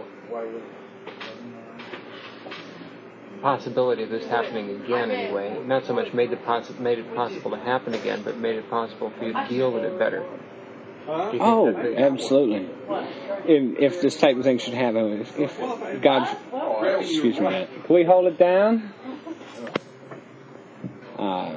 possibility of this happening again, anyway, not so much made the possi- made it possible to happen again, but made it possible for you to deal with it better? Oh, absolutely. If, if this type of thing should happen, if, if God, excuse me, can we hold it down? Uh,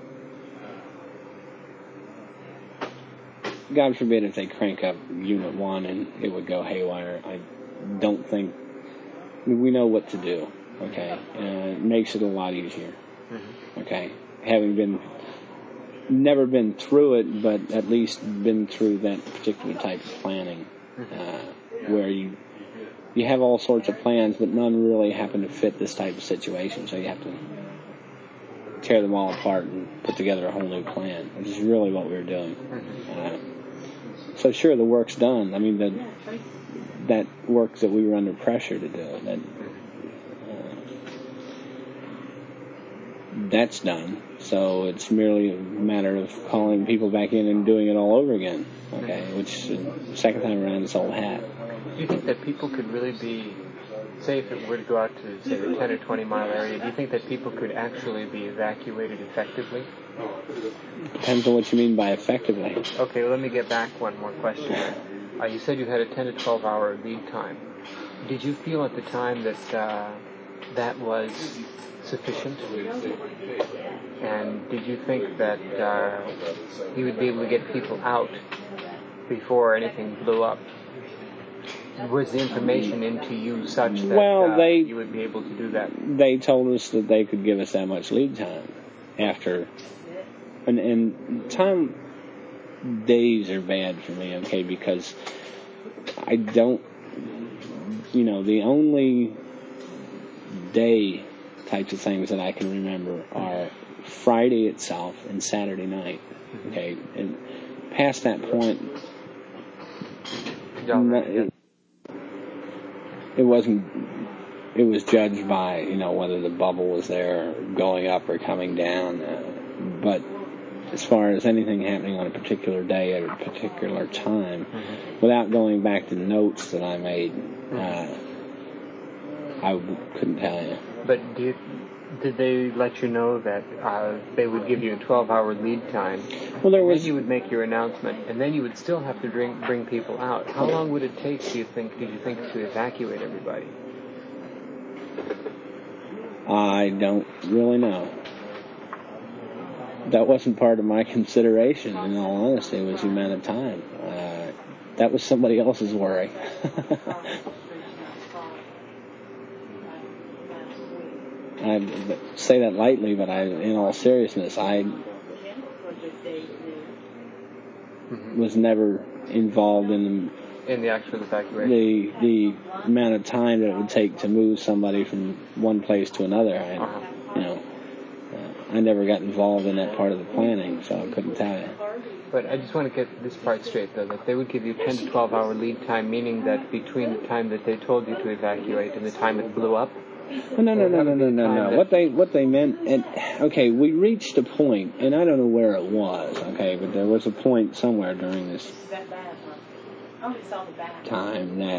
God forbid if they crank up Unit one and it would go haywire. I don't think, I mean, we know what to do, okay? Uh, it makes it a lot easier, okay? Having been never been through it, but at least been through that particular type of planning, uh, where you you have all sorts of plans, but none really happen to fit this type of situation. So you have to tear them all apart and put together a whole new plan, which is really what we were doing. Uh, so sure, the work's done. I mean, the, that work that we were under pressure to do, that uh, that's done. So it's merely a matter of calling people back in and doing it all over again, okay, which uh, second time around is old hat. Do you think that people could really be, say if it were to go out to, say, the ten or twenty mile area, do you think that people could actually be evacuated effectively? Depends on what you mean by effectively. Okay, well, let me get back one more question. Uh, you said you had a ten to twelve hour lead time. Did you feel at the time that uh, that was sufficient? And did you think that uh, you would be able to get people out before anything blew up? Was the information into you such that well, uh, they, you would be able to do that? They told us that they could give us that much lead time after. And, and time, days are bad for me, okay, because I don't, you know, the only day types of things that I can remember are Friday itself and Saturday night, okay, and past that point, it, it wasn't, it was judged by, you know, whether the bubble was there going up or coming down, uh, but as far as anything happening on a particular day at a particular time, mm-hmm. without going back to notes that I made, mm-hmm. uh, I w- couldn't tell you. But do you, did they let you know that uh, they would give you a twelve-hour lead time? Well, there and was. Then you would make your announcement, and then you would still have to bring bring people out. How long would it take? Do you think? Did you think to evacuate everybody? I don't really know. That wasn't part of my consideration, in all honesty, was the amount of time. Uh, that was somebody else's worry. I say that lightly, but I, in all seriousness, I mm-hmm. was never involved in the, in the actual evacuation. The the amount of time that it would take to move somebody from one place to another. I, uh-huh. You know, uh, I never got involved in that part of the planning, so I couldn't tell you. But I just want to get this part straight, though, that they would give you ten to twelve hour lead time, meaning that between the time that they told you to evacuate and the time it blew up. No, no, no, no, no, no, no, no. What they what they meant, and okay, we reached a point, and I don't know where it was, okay, but there was a point somewhere during this time that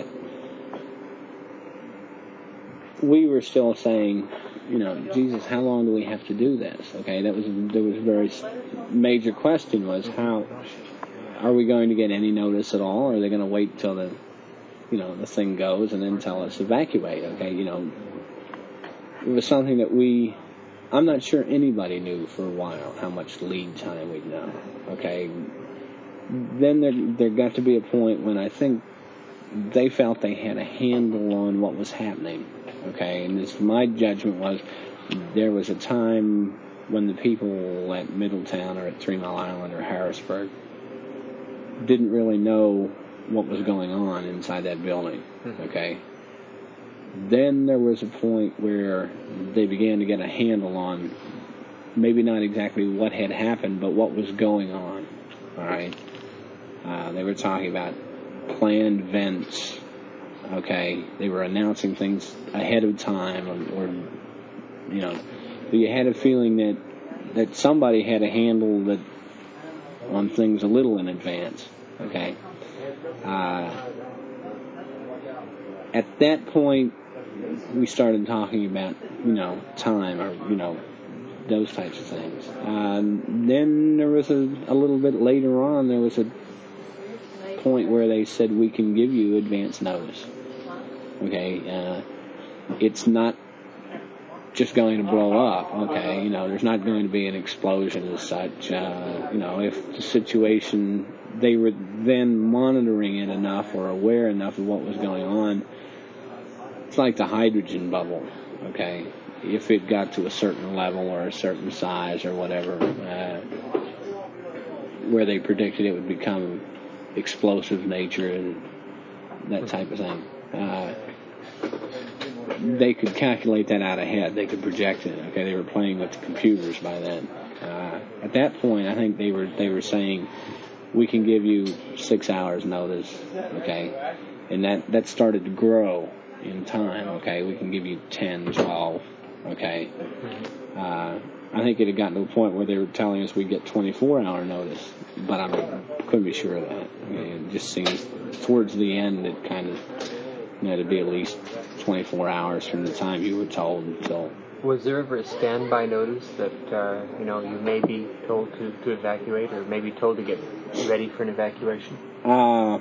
we were still saying, you know, Jesus, how long do we have to do this? Okay, that was there was a very major question was how are we going to get any notice at all? Or are they going to wait till the, you know, the thing goes and then tell us to evacuate? Okay, you know. It was something that we, I'm not sure anybody knew for a while how much lead time we'd know, okay? Then there, there got to be a point when I think they felt they had a handle on what was happening, okay? And this, my judgment was there was a time when the people at Middletown or at Three Mile Island or Harrisburg didn't really know what was going on inside that building, okay? Then there was a point where they began to get a handle on maybe not exactly what had happened, but what was going on, all right? Uh, they were talking about planned events, okay? They were announcing things ahead of time, or, or you know, you had a feeling that, that somebody had a handle that on things a little in advance, okay? Uh, at that point, we started talking about, you know, time or, you know, those types of things. Um, then there was a, a little bit later on, there was a point where they said we can give you advance notice. Okay, uh, it's not just going to blow up, okay, you know, there's not going to be an explosion as such. Uh, you know, if the situation, they were then monitoring it enough or aware enough of what was going on. It's like the hydrogen bubble, okay? If it got to a certain level or a certain size or whatever, uh, where they predicted it would become explosive nature and that type of thing. Uh, they could calculate that out ahead. They could project it, okay? They were playing with the computers by then. Uh, at that point, I think they were they were saying, we can give you six hours notice, okay? And that, that started to grow in time, okay? We can give you ten, twelve, okay? Uh, I think it had gotten to a point where they were telling us we'd get twenty-four hour notice, but I couldn't be sure of that. I mean, it just seems towards the end it kind of, you know, to be at least twenty-four hours from the time you were told until. Was there ever a standby notice that, uh, you know, you may be told to, to evacuate or maybe told to get ready for an evacuation? Uh,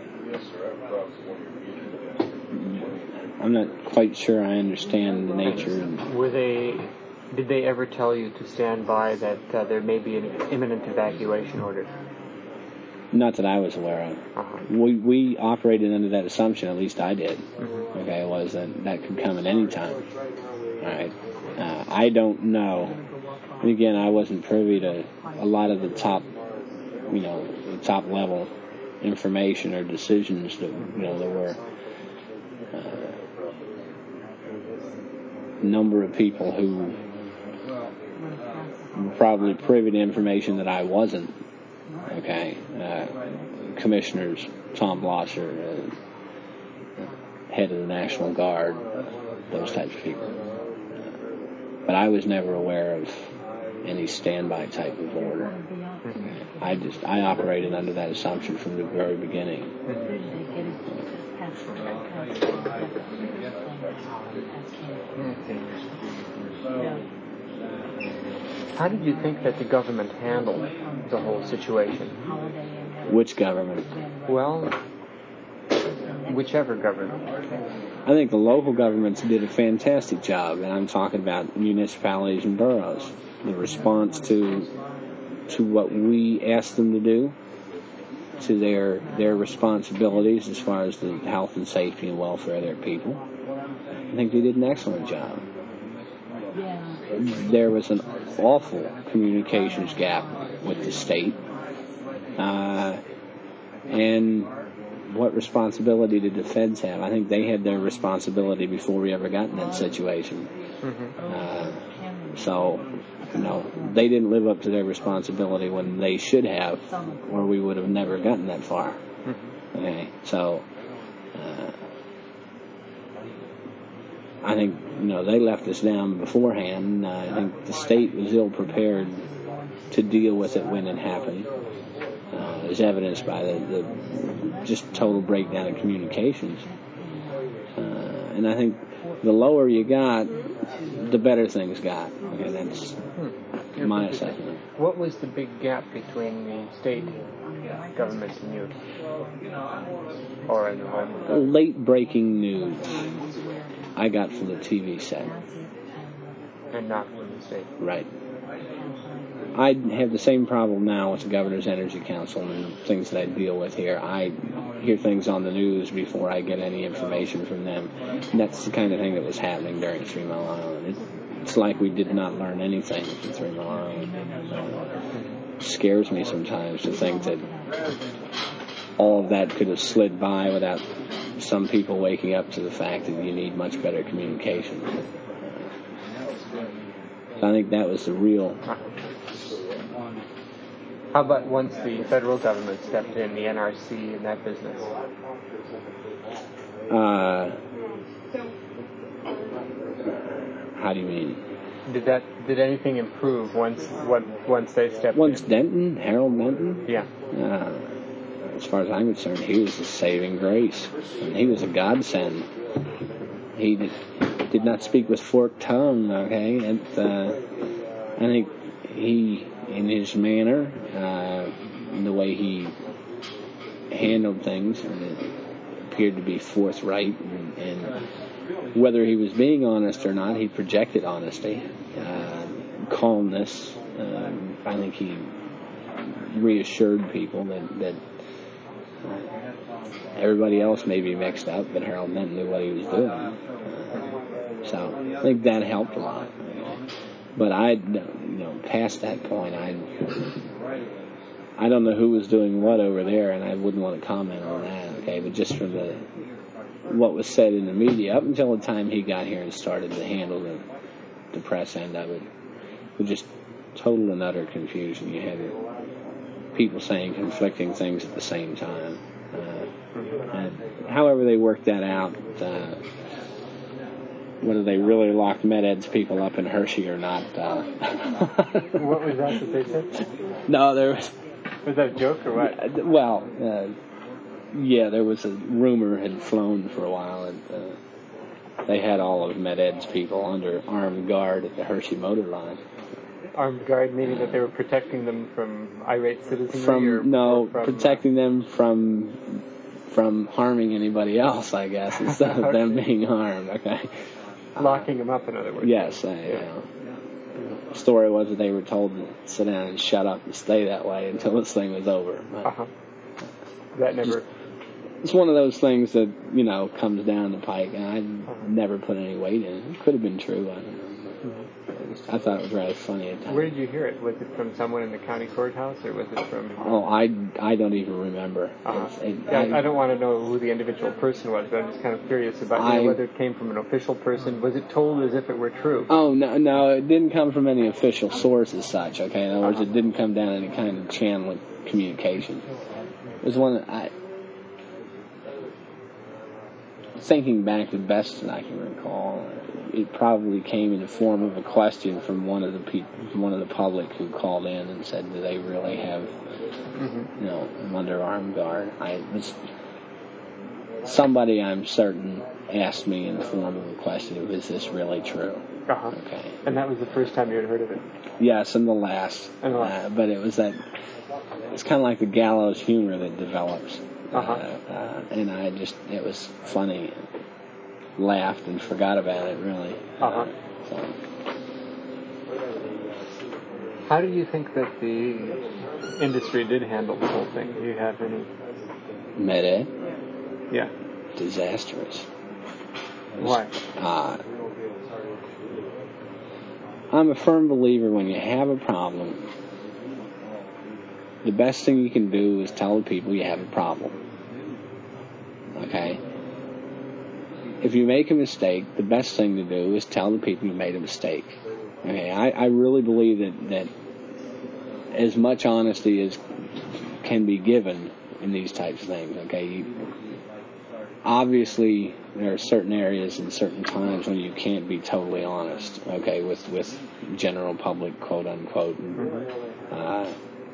I'm not quite sure I understand the nature. Were they, did they ever tell you to stand by that uh, there may be an imminent evacuation order? Not that I was aware of. Uh-huh. We we operated under that assumption, at least I did. Mm-hmm. Okay, was that that could come at any time. All right. Uh, I don't know. And again, I wasn't privy to a lot of the top, you know, the top level information or decisions that, you know, there were. Uh, number of people who were probably privy to information that I wasn't. Okay, uh, commissioners, Tom Blosser, uh, head of the National Guard, those types of people. Uh, but I was never aware of any standby type of order. I just I operated under that assumption from the very beginning. How did you think that the government handled the whole situation? Which government? Well, whichever government. I think the local governments did a fantastic job, and I'm talking about municipalities and boroughs. The response to to what we asked them to do, to their their responsibilities as far as the health and safety and welfare of their people. I think they did an excellent job. There was an awful communications gap with the state. Uh, and what responsibility did the feds have? I think they had their responsibility before we ever got in that situation. Mm-hmm. Uh, so, you know, they didn't live up to their responsibility when they should have, or we would have never gotten that far. Mm-hmm. Okay, so uh, I think, you know, they left us down beforehand. Uh, I think the state was ill prepared to deal with it when it happened, uh, as evidenced by the, the just total breakdown in communications. Uh, and I think the lower you got, the better things got. Okay, that's hmm. my assessment. What was the big gap between the state governments and you? Or in the local? Late breaking news I got from the T V set. And not from the state. Right. I have the same problem now with the Governor's Energy Council and things that I deal with here. I hear things on the news before I get any information from them. And that's the kind of thing that was happening during Three Mile Island. It, it's like we did not learn anything from Three Mile Island. It scares me sometimes to think that all of that could have slid by without some people waking up to the fact that you need much better communication. So I think that was the real... How about once the federal government stepped in, the N R C and that business? Uh, how do you mean? Did that did anything improve once once they stepped once in? Once Denton, Harold Denton? Yeah. Uh, as far as I'm concerned, he was a saving grace. And he was a godsend. He did, did not speak with forked tongue, okay? And, uh, I think he, in his manner, uh, in the way he handled things, and it appeared to be forthright, and, and whether he was being honest or not, he projected honesty, uh, calmness. Um, I think he reassured people that, that everybody else may be mixed up, but Harold Denton knew what he was doing. Uh, so I think that helped a lot. But I, you know, past that point, I, I don't know who was doing what over there, and I wouldn't want to comment on that. Okay, but just from the what was said in the media up until the time he got here and started to handle the the press end of it, it was just total and utter confusion. You had people saying conflicting things at the same time. Uh, and however they worked that out. Uh, Whether they really locked MedEd's people up in Hershey or not. Uh. What was that that they said? No, there was... Was that a joke or what? Well, uh, yeah, there was a rumor had flown for a while, and uh, they had all of MedEd's people under armed guard at the Hershey motor line. Armed guard, meaning that they were protecting them from irate citizenry? From, or, no, or from, protecting uh, them from from harming anybody else, I guess, instead of okay. them being harmed, okay? Locking them up, in other words. Yes. Uh, yeah. You know, the story was that they were told to sit down and shut up and stay that way until this thing was over. But uh-huh. That never... It's one of those things that, you know, comes down the pike, and I uh-huh. never put any weight in it. It could have been true. I don't know. I thought it was rather funny at times. Where did you hear it? Was it from someone in the county courthouse, or was it from... Oh, I, I don't even remember. Uh-huh. It, I, I don't want to know who the individual person was, but I'm just kind of curious about you know, I, whether it came from an official person. Was it told as if it were true? Oh, no, no, it didn't come from any official source as such, okay? In other words, uh-huh. it didn't come down any kind of channel of communication. It was one that I... thinking back the best that I can recall, it probably came in the form of a question from one of the people, one of the public who called in and said, "Do they really have, mm-hmm. you know, an underarm guard?" I was somebody I'm certain asked me in the form of a question, "Is this really true?" Uh-huh. Okay. And that was the first time you had heard of it? Yes, and the last. And the last. Uh, but it was that. It's kind of like the gallows humor that develops. Uh-huh. Uh, uh, and I just, it was funny. Laughed and forgot about it, really. Uh-huh. Uh, so. How do you think that the industry did handle the whole thing? Do you have any? Med Ed? Yeah. Disastrous. Why? Uh, I'm a firm believer when you have a problem, the best thing you can do is tell the people you have a problem. Okay? If you make a mistake, the best thing to do is tell the people you made a mistake. Okay? I, I really believe that, that as much honesty as can be given in these types of things, okay? You, obviously, there are certain areas and certain times when you can't be totally honest, okay, with, with general public, quote unquote. Uh,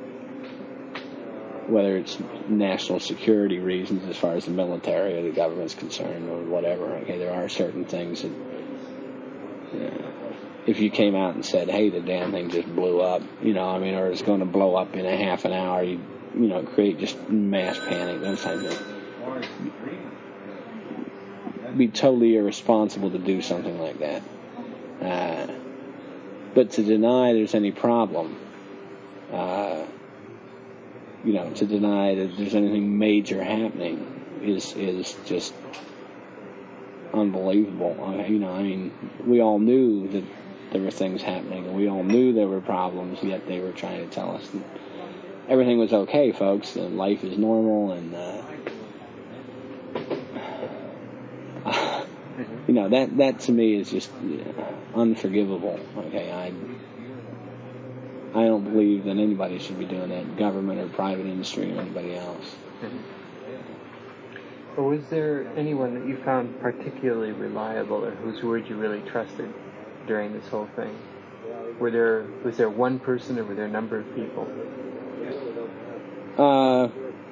whether it's national security reasons as far as the military or the government's concerned or whatever, okay, there are certain things that, you know, if you came out and said, hey, the damn thing just blew up, you know, I mean, or it's going to blow up in a half an hour, you, you know, create just mass panic, those types of things. Be totally irresponsible to do something like that. Uh, but to deny there's any problem, uh, you know, to deny that there's anything major happening is is just unbelievable. Uh, you know, I mean, we all knew that there were things happening, and we all knew there were problems, yet they were trying to tell us that everything was okay, folks, and life is normal, and uh, you know, that, that to me is just unforgivable. Okay, I I don't believe that anybody should be doing that, government or private industry or anybody else. Mm-hmm. Or was there anyone that you found particularly reliable, or whose word you really trusted during this whole thing? Were there was there one person, or were there a number of people? Uh,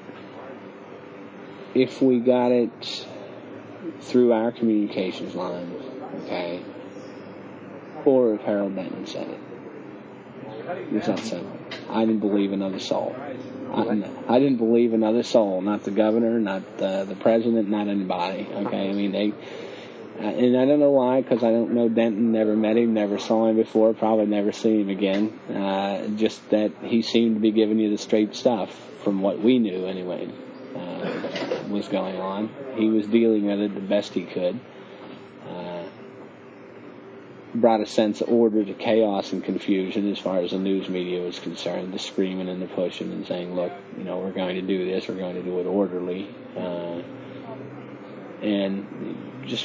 if we got it through our communications lines, okay, or if Harold Benton said it. It's that simple. I didn't believe another soul. I, I didn't believe another soul, not the governor, not uh, the president, not anybody, okay? I mean, they, uh, and I don't know why, because I don't know Denton, never met him, never saw him before, probably never see him again. Uh, just that he seemed to be giving you the straight stuff, from what we knew anyway, uh, was going on. He was dealing with it the best he could. Uh, brought a sense of order to chaos and confusion as far as the news media was concerned, the screaming and the pushing and saying, look, you know, we're going to do this, we're going to do it orderly. Uh, and just...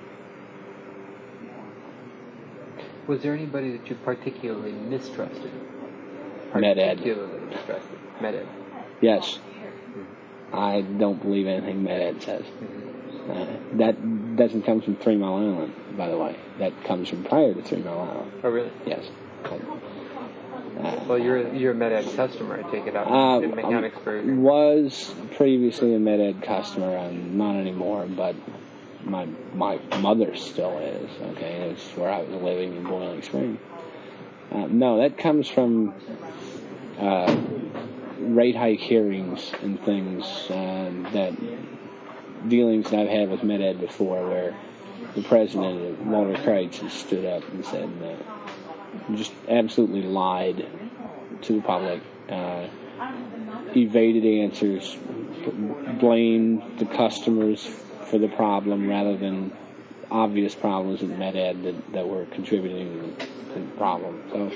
Was there anybody that you particularly mistrusted? Med Ed. Particularly mistrusted. Med Ed. Yes. I don't believe anything Med Ed says. Uh, that doesn't come from Three Mile Island, by the way. That comes from prior to Three Mile Island. Oh, really? Yes. Uh, well, you're a, you're a Med Ed customer, I take it out uh, in Mechanicsburg. Was previously a Med Ed customer. I'm not anymore, but my my mother still is. Okay, it's where I was living in Boiling Spring. Uh, no, that comes from uh, rate hike hearings and things uh, that. Dealings that I've had with Med Ed before, where the president, Walter Kreitz, has stood up and said that just absolutely lied to the public, uh, evaded answers, blamed the customers for the problem rather than obvious problems in Med Ed that, that were contributing to the, to the problem. So,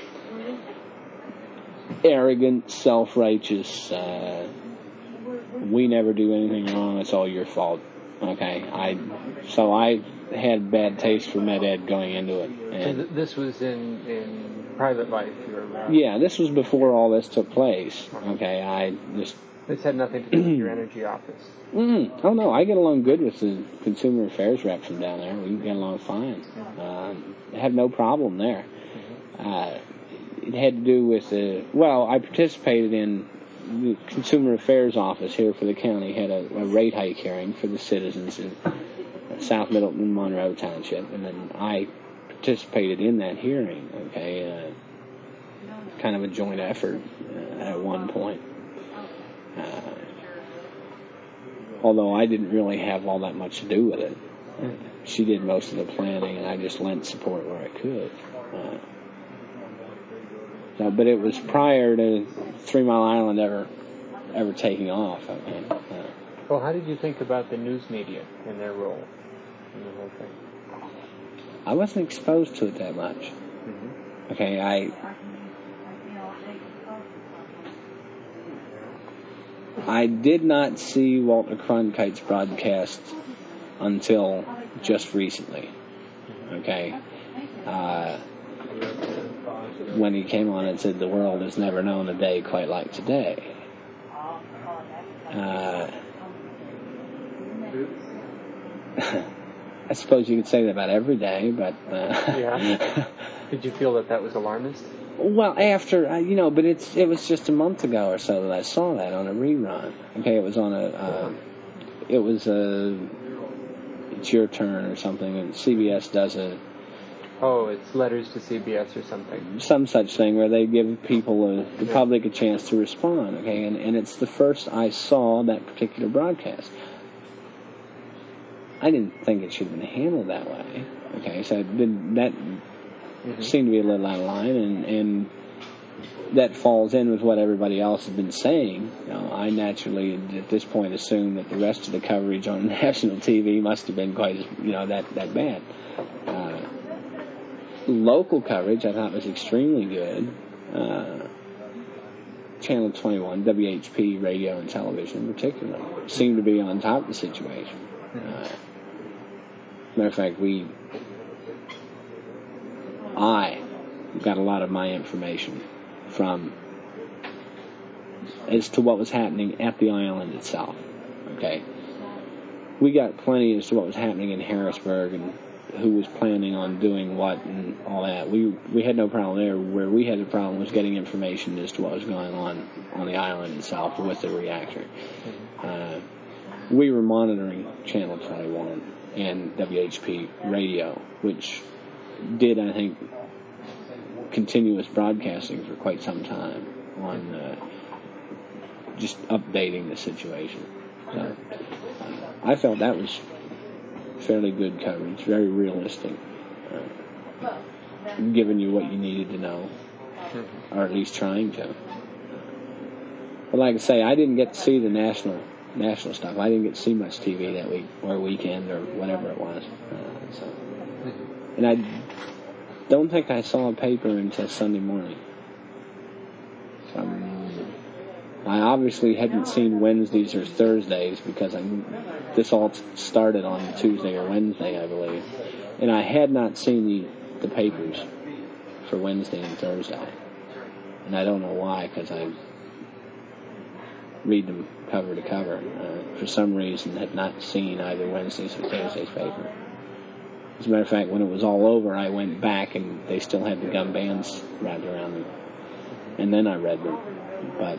arrogant, self-righteous, uh, we never do anything wrong, it's all your fault. Okay, I so I had bad taste for Med Ed going into it. And so th- this was in, in private life? You were, uh... Yeah, this was before all this took place. Okay, I just This had nothing to do with your energy office. Mm, oh no, I get along good with the consumer affairs rep from down there. We get along fine. Um, I have no problem there. Uh, it had to do with the, well, I participated in the consumer affairs office here for the county, had a, a rate hike hearing for the citizens in South Middleton and Monroe Township, and then I participated in that hearing, okay, uh, kind of a joint effort uh, at one point. Uh, although I didn't really have all that much to do with it. Uh, she did most of the planning, and I just lent support where I could. Uh, so, but it was prior to Three Mile Island ever ever taking off. I mean, uh, well, how did you think about the news media and their role in the whole thing? I wasn't exposed to it that much. Mm-hmm. Okay, I I did not see Walter Cronkite's broadcast until just recently. Okay, uh, when he came on and said the world has never known a day quite like today. Uh, I suppose you could say that about every day, but uh, yeah. Did you feel that that was alarmist? Well, after uh, you know, but it's it was just a month ago or so that I saw that on a rerun. Okay, it was on a, uh, it was a, It's Your Turn or something, and C B S does a. Oh, it's Letters to C B S or something. Some such thing where they give people, a, the public, a chance to respond. Okay, and and it's the first I saw that particular broadcast. I didn't think it should have been handled that way. Okay, so it did, that mm-hmm. seemed to be a little out of line, and, and that falls in with what everybody else has been saying. You know, I naturally, at this point, assume that the rest of the coverage on national T V must have been quite, you know, that that bad. Uh, local coverage, I thought, was extremely good. Uh, Channel twenty-one, W H P radio and television in particular, seemed to be on top of the situation. Uh, matter of fact, we, I got a lot of my information from as to what was happening at the island itself. Okay, we got plenty as to what was happening in Harrisburg and who was planning on doing what and all that. We we had no problem there. Where we had the problem was getting information as to what was going on on the island itself with the reactor. Uh, we were monitoring Channel twenty-one and W H P radio, which did, I think, continuous broadcasting for quite some time on uh, just updating the situation. So, uh, I felt that was fairly good coverage, very realistic, uh, giving you what you needed to know, or at least trying to. But like I say, I didn't get to see the national national stuff. I didn't get to see much T V that week or weekend or whatever it was. Uh, so, and I don't think I saw a paper until Sunday morning. Um, I obviously hadn't seen Wednesdays or Thursdays because I, this all started on Tuesday or Wednesday, I believe. And I had not seen the, the papers for Wednesday and Thursday. And I don't know why, because I read them cover to cover. Uh, for some reason, had not seen either Wednesday's or Thursday's paper. As a matter of fact, when it was all over, I went back and they still had the gum bands wrapped around them. And then I read them. But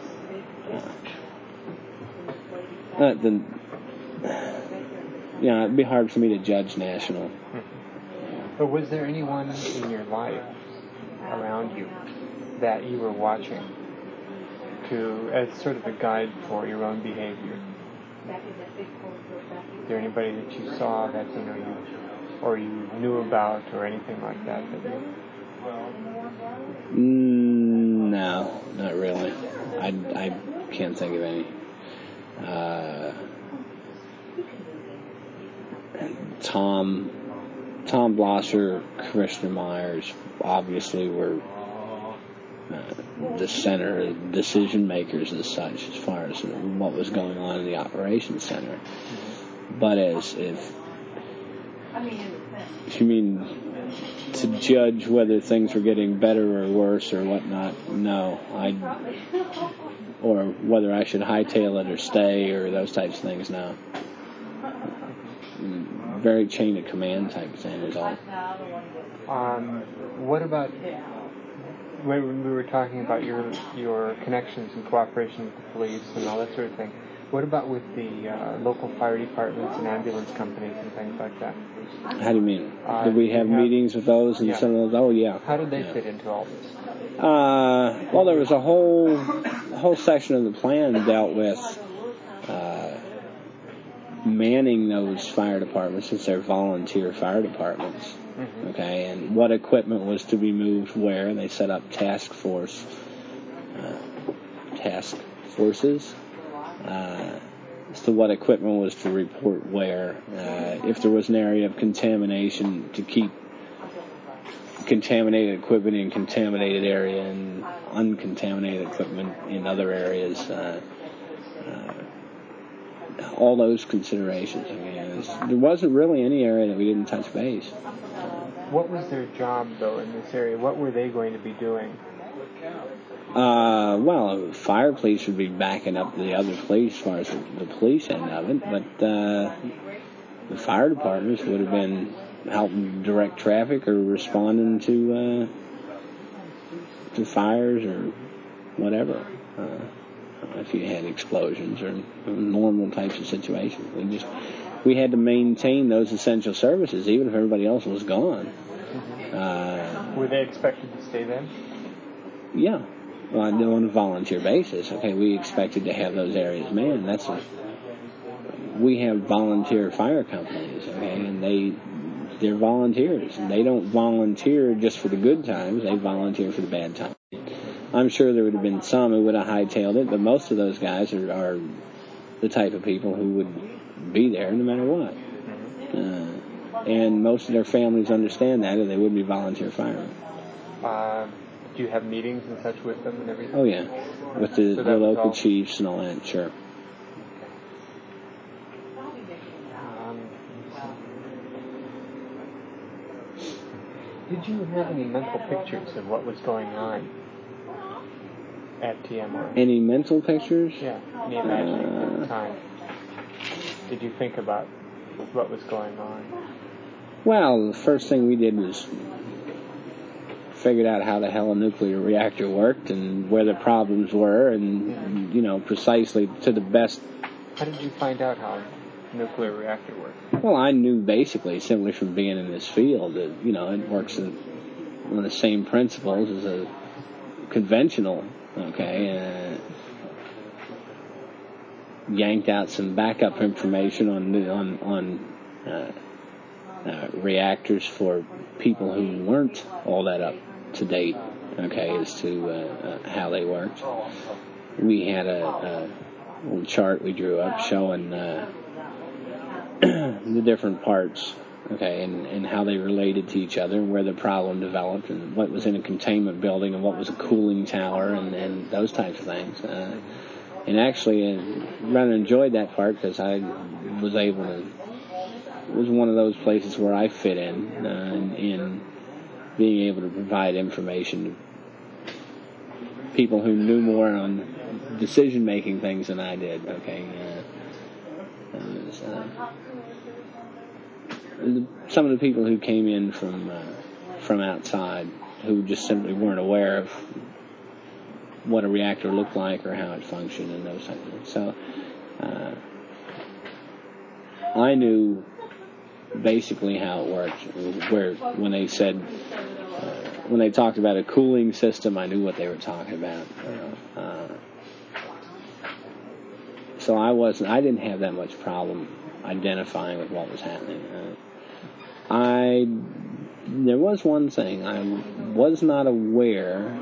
uh, uh, the, you know, it'd be hard for me to judge national. But was there anyone in your life around you that you were watching to as sort of a guide for your own behavior? Is there anybody that you saw that you know you or you knew about or anything like that? that you... mm, no, not really. I, I can't think of any. Uh, Tom, Tom Blosser, Commissioner Myers, obviously were uh, the center decision makers as such, as far as what was going on in the operations center. But as if, if you mean to judge whether things were getting better or worse or whatnot, no, I or whether I should hightail it or stay or those types of things now. Very chain of command type thing is all. Um, what about when we were talking about your your connections and cooperation with the police and all that sort of thing? What about with the uh, local fire departments and ambulance companies and things like that? How do you mean? Uh, Did we have, have meetings with those and yeah. some of those? Oh, yeah. How did they yeah. fit into all this? Uh, well, there was a whole a whole section of the plan dealt with uh, manning those fire departments, since they're volunteer fire departments. Mm-hmm. Okay, and what equipment was to be moved where, and they set up task force uh, task forces. Uh, as to what equipment was to report where, uh, if there was an area of contamination, to keep contaminated equipment in contaminated area and uncontaminated equipment in other areas. Uh, uh, all those considerations. I mean, it was, there wasn't really any area that we didn't touch base. What was their job, though, in this area? What were they going to be doing? Uh, well, fire police would be backing up the other police as far as the, the police end of it, but uh, the fire departments would have been helping direct traffic or responding to uh, to fires or whatever. Uh, if you had explosions or normal types of situations, we just we had to maintain those essential services, even if everybody else was gone. Uh, were they expected to stay then? Yeah. Well, on a volunteer basis. Okay, we expected to have those areas manned. That's a, we have volunteer fire companies, okay, and they they're volunteers. And they don't volunteer just for the good times. They volunteer for the bad times. I'm sure there would have been some who would have hightailed it, but most of those guys are, are the type of people who would be there no matter what. Uh, and most of their families understand that, or they wouldn't be volunteer firemen. Uh, Do you have meetings and such with them and everything? Oh, yeah. With the, so the local all... chiefs and all that, sure. Um, did you have any mental pictures of what was going on at T M R? Any mental pictures? Yeah, any imagining uh, at the time? Did you think about what was going on? Well, the first thing we did was figured out how the hell a nuclear reactor worked and where the problems were, and mm-hmm. you know, precisely to the best. How did you find out how a nuclear reactor worked? Well, I knew basically simply from being in this field that, you know, it works on the same principles as a conventional. Okay, uh, yanked out some backup information on on on uh, uh, reactors for people who weren't all that up to date, okay, as to uh, uh, how they worked. We had a, a little chart we drew up showing uh, the different parts, okay, and, and how they related to each other, and where the problem developed, and what was in a containment building, and what was a cooling tower, and, and those types of things. Uh, and actually, I rather enjoyed that part because I was able to. It was one of those places where I fit in, uh, in, in being able to provide information to people who knew more on decision-making things than I did. Okay, uh, it was, uh, some of the people who came in from uh, from outside who just simply weren't aware of what a reactor looked like or how it functioned and those types of things. So uh, I knew basically how it worked. Where when they said uh, when they talked about a cooling system, I knew what they were talking about. Uh, uh, so I wasn't. I didn't have that much problem identifying with what was happening. Uh, I there was one thing I was not aware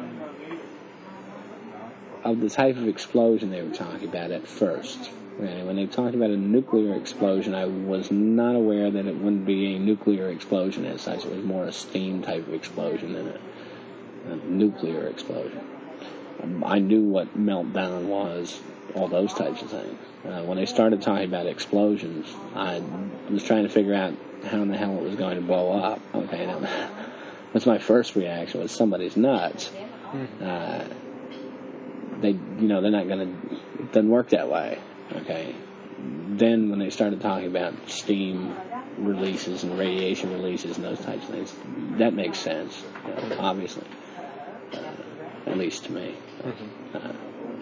of the type of explosion they were talking about at first. Okay, when they talked about a nuclear explosion, I was not aware that it wouldn't be a nuclear explosion as such. It was more a steam type of explosion than a, a nuclear explosion. Um, I knew what meltdown was, all those types of things. Uh, when they started talking about explosions, I was trying to figure out how in the hell it was going to blow up. Okay, that, that's my first reaction, was somebody's nuts. Uh, they, you know, they're not going to, it doesn't work that way, okay? Then when they started talking about steam releases and radiation releases and those types of things, that makes sense, you know, obviously, uh, at least to me. Mm-hmm. Uh,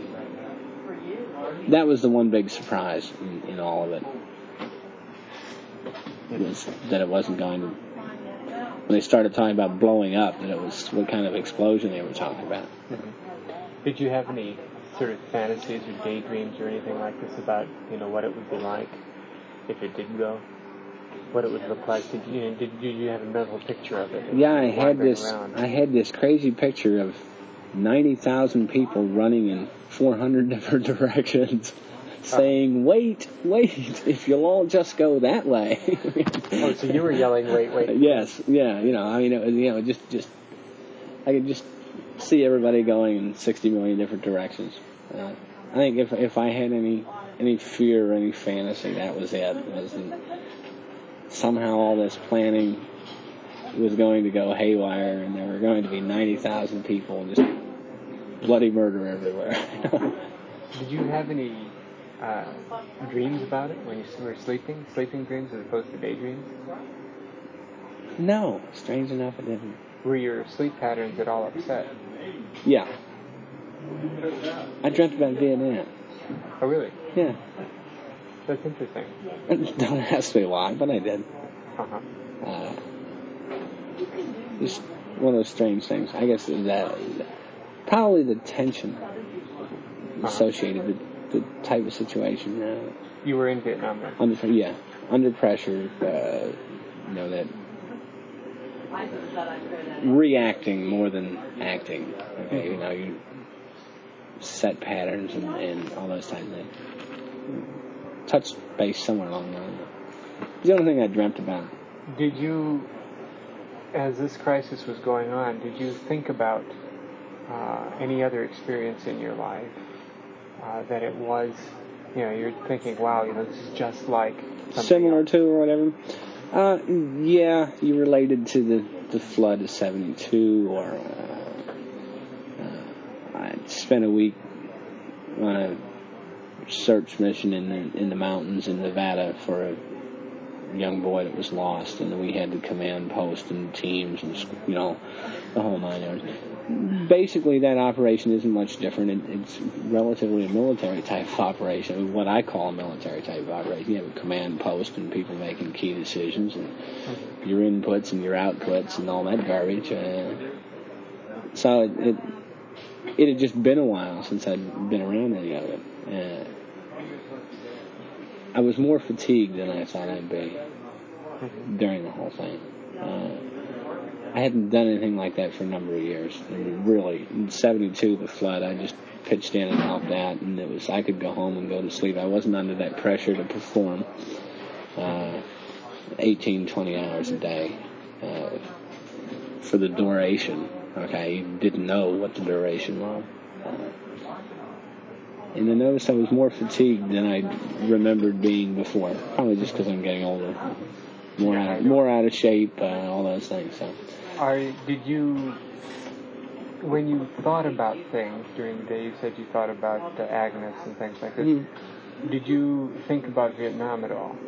that was the one big surprise in, in all of it, was that it wasn't going to, when they started talking about blowing up, that it was what kind of explosion they were talking about. Mm-hmm. Did you have any sort of fantasies or daydreams or anything like this about, you know, what it would be like if it did go? What it would look like? Did you, did, did you have a mental picture of it? Yeah, I had this. Around? I had this crazy picture of ninety thousand people running in four hundred different directions, saying, "Wait, wait! If you'll all just go that way." Oh, so you were yelling, "Wait, wait!" Yes, yeah. You know, I mean, it was, you know, just, just, I could just see everybody going in sixty million different directions. Uh, I think if if I had any any fear or any fantasy, that was it. Was that somehow all this planning was going to go haywire, and there were going to be ninety thousand people, and just bloody murder everywhere. Did you have any uh, dreams about it when you were sleeping? Sleeping dreams as opposed to daydreams? No, strange enough, it didn't. Were your sleep patterns at all upset? Yeah. I dreamt about Vietnam. Oh, really? Yeah. That's interesting. Don't ask me why, but I did. Uh-huh. Uh, just one of those strange things. I guess that probably the tension uh-huh. associated with the type of situation. Uh, you were in Vietnam then? Under, yeah, under pressure. Uh, you know, that reacting more than acting. Okay, mm-hmm. You know, you set patterns and, and all those types of things. Touch base somewhere along the line. It's the only thing I dreamt about. Did you, as this crisis was going on, did you think about uh, any other experience in your life uh, that it was, you know, you're thinking, wow, you know, this is just like something similar else. to or whatever? Uh, yeah, you related to the, the flood of seventy-two, or uh, uh, I spent a week on a search mission in the, in the mountains in Nevada for a young boy that was lost, and we had the command post and teams and, you know, the whole nine yards. Basically, that operation isn't much different. It, it's relatively a military type of operation, what I call a military type of operation. You have a command post and people making key decisions, and your inputs and your outputs and all that garbage. Uh, so it, it it had just been a while since I'd been around any of it. Uh, I was more fatigued than I thought I'd be during the whole thing. Uh, I hadn't done anything like that for a number of years. I mean, really, in seventy-two, the flood, I just pitched in and helped out, and it was I could go home and go to sleep. I wasn't under that pressure to perform uh, eighteen, twenty hours a day uh, for the duration. Okay, you didn't know what the duration was. Uh, And I noticed I was more fatigued than I remembered being before. Probably just because I'm getting older, more yeah, out, of, more out of shape, uh, all those things. So, Are did you, when you thought about things during the day, you said you thought about uh, Agnes and things like this. Mm-hmm. Did you think about Vietnam at all?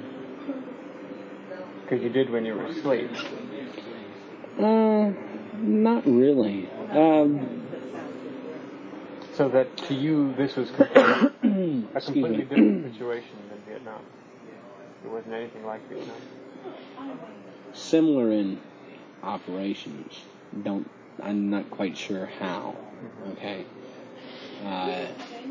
Because you did when you were asleep. Uh, not really. Um. So that to you, this was completely, a completely different situation than Vietnam. It wasn't anything like Vietnam. Similar in operations. Don't. I'm not quite sure how. Mm-hmm. Okay. Uh,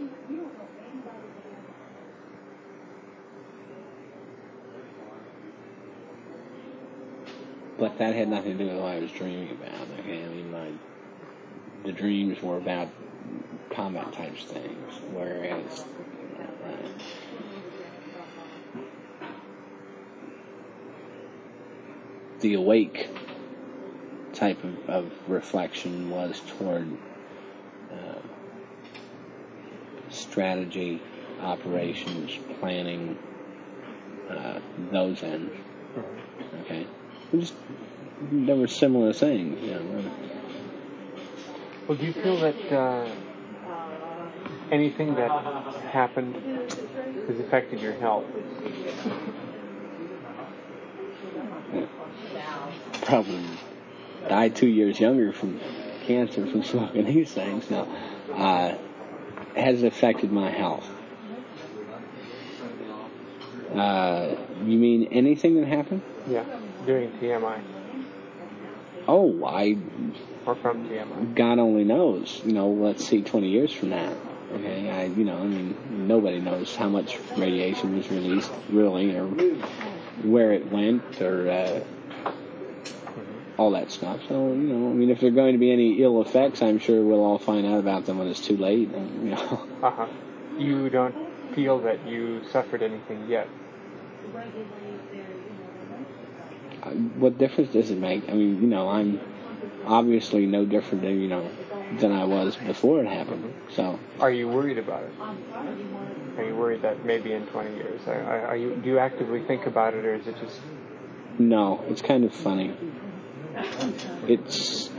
but that had nothing to do with what I was dreaming about. Okay. I mean, my the dreams were about combat types things, whereas uh, the awake type of, of reflection was toward uh, strategy, operations, planning, uh, those ends. Okay, just there were similar things, you know. Well, do you feel that uh, anything that happened has affected your health? Probably died two years younger from cancer from smoking these things. Now, uh, has it affected my health? Uh, you mean anything that happened? Yeah, doing T M I. Oh, I... Or from T M I. God only knows. You know, let's see twenty years from now. Okay, I, you know, I mean, nobody knows how much radiation was released, really, or where it went, or uh, all that stuff. So, you know, I mean, if there are going to be any ill effects, I'm sure we'll all find out about them when it's too late. And, you know. Uh-huh. You don't feel that you suffered anything yet? Uh, what difference does it make? I mean, you know, I'm obviously no different than, you know, than I was before it happened. So, are you worried about it? Are you worried that maybe in twenty years? Are, are you? Do you actively think about it, or is it just? No, it's kind of funny. It's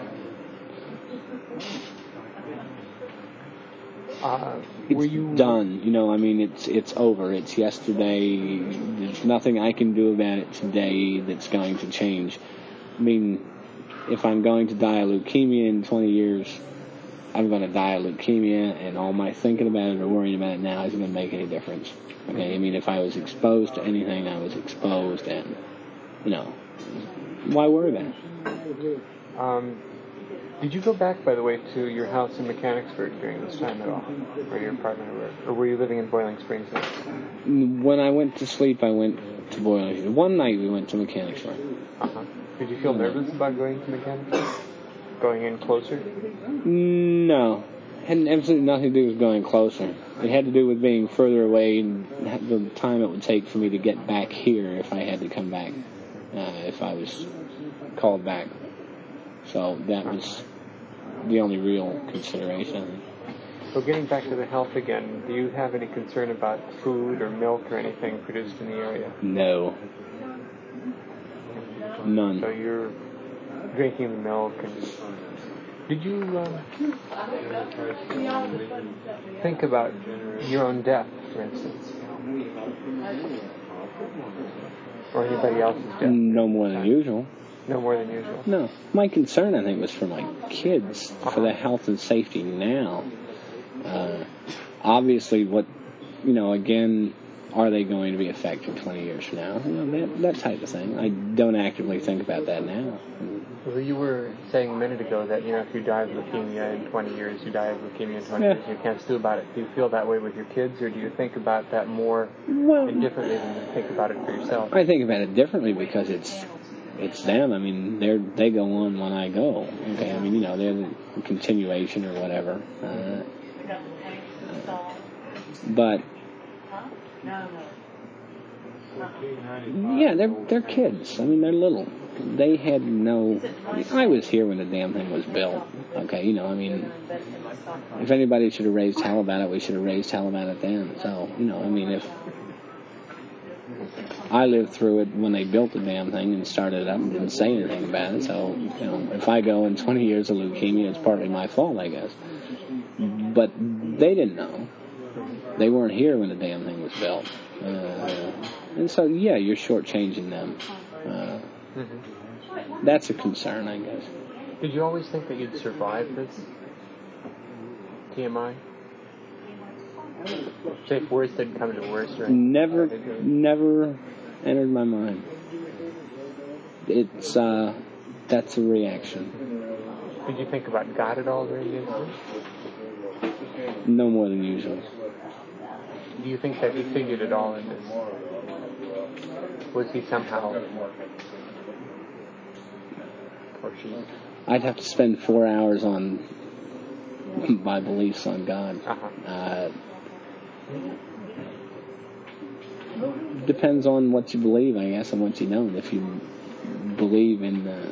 uh, it's you... done. You know, I mean, it's it's over. It's yesterday. There's nothing I can do about it today that's going to change. I mean, if I'm going to die of leukemia in twenty years, I'm going to die of leukemia, and all my thinking about it or worrying about it now isn't going to make any difference. Okay, I mean, if I was exposed to anything, I was exposed, and, you know, why worry about it? Um, did you go back, by the way, to your house in Mechanicsburg during this time at all? Or your apartment, or, or were you living in Boiling Springs now? When I went to sleep, I went to Boiling Springs. One night we went to Mechanicsburg. Uh-huh. Did you feel nervous about going to Mechanicsburg? Going in closer? No. It had absolutely nothing to do with going closer. It had to do with being further away and the time it would take for me to get back here if I had to come back, uh, if I was called back. So that was the only real consideration. So getting back to the health again, do you have any concern about food or milk or anything produced in the area? No. None. So you're drinking the milk, and did you um, think about your own death, for instance, or anybody else's death? No more than usual. No more than usual? No. My concern, I think, was for my kids, for their health and safety now. Uh, obviously, what, you know, again, are they going to be affected twenty years from now? You know, that, that type of thing. I don't actively think about that now. Well, you were saying a minute ago that, you know, if you die of leukemia in twenty years, you die of leukemia in twenty yeah. years, you can't do about it. Do you feel that way with your kids, or do you think about that more well, and differently than you think about it for yourself? I think about it differently because it's it's them. I mean, they they go on when I go. Okay, I mean, you know, they're the continuation or whatever. Uh, uh, but yeah, they're they're kids. I mean, they're little. They had no... I was here when the damn thing was built. Okay, you know, I mean, if anybody should have raised hell about it, we should have raised hell about it then. So, you know, I mean, if I lived through it when they built the damn thing and started it up and didn't say anything about it, so, you know, if I go in twenty years of leukemia, it's partly my fault, I guess. But they didn't know. They weren't here when the damn thing was built. Uh, and so, yeah, you're shortchanging them. Uh, mm-hmm. That's a concern, I guess. Did you always think that you'd survive this T M I? Say if worse didn't come to worse, right? Never, never entered my mind. It's, uh, that's a reaction. Did you think about God at all during the incident? No more than usual. Do you think that he figured it all in this? Was he somehow... or she? I'd have to spend four hours on my beliefs on God. Uh-huh. Uh, depends on what you believe, I guess, and what you know. If you believe in uh,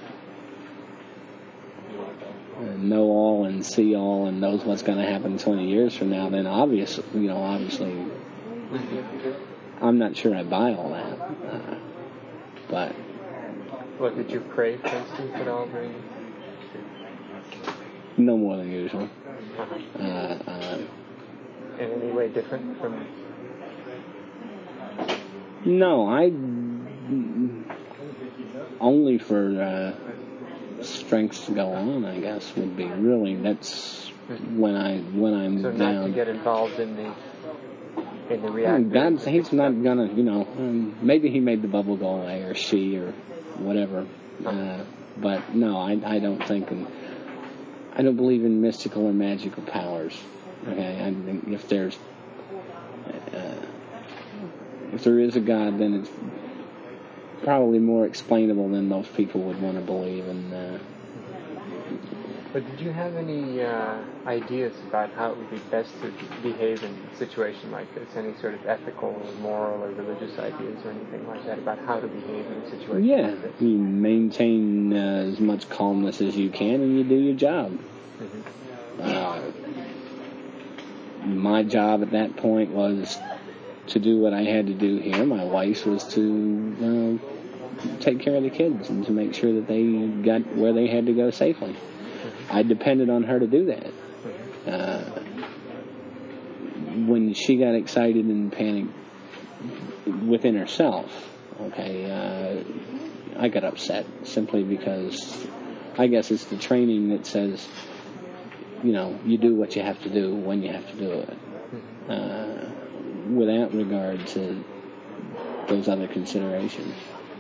uh, know all and see all and knows what's going to happen twenty years from now, then obviously, you know, obviously, I'm not sure I buy all that. Uh, but what did you pray, for instance, at all during? No more than usual. Uh, uh, in any way different from? No, I only for uh, strengths to go on, I guess, would be really, that's when I when I'm so down. So not to get involved in the in the reactor. God's, he's not gonna, you know, um, maybe he made the bubble go away, or she, or whatever. Uh, but no, I I don't think in, I don't believe in mystical or magical powers. Okay, I think if there's uh, if there is a God, then it's probably more explainable than most people would want to believe. And uh, but did you have any uh, ideas about how it would be best to behave in a situation like this? Any sort of ethical, or moral, or religious ideas, or anything like that about how to behave in a situation yeah, like this? You maintain uh, as much calmness as you can, and you do your job. Mm-hmm. Uh, my job at that point was to do what I had to do here. My wife's was to uh, take care of the kids and to make sure that they got where they had to go safely. I depended on her to do that. Uh, when she got excited and panicked within herself, okay, uh, I got upset simply because I guess it's the training that says, you know, you do what you have to do when you have to do it, uh, without regard to those other considerations.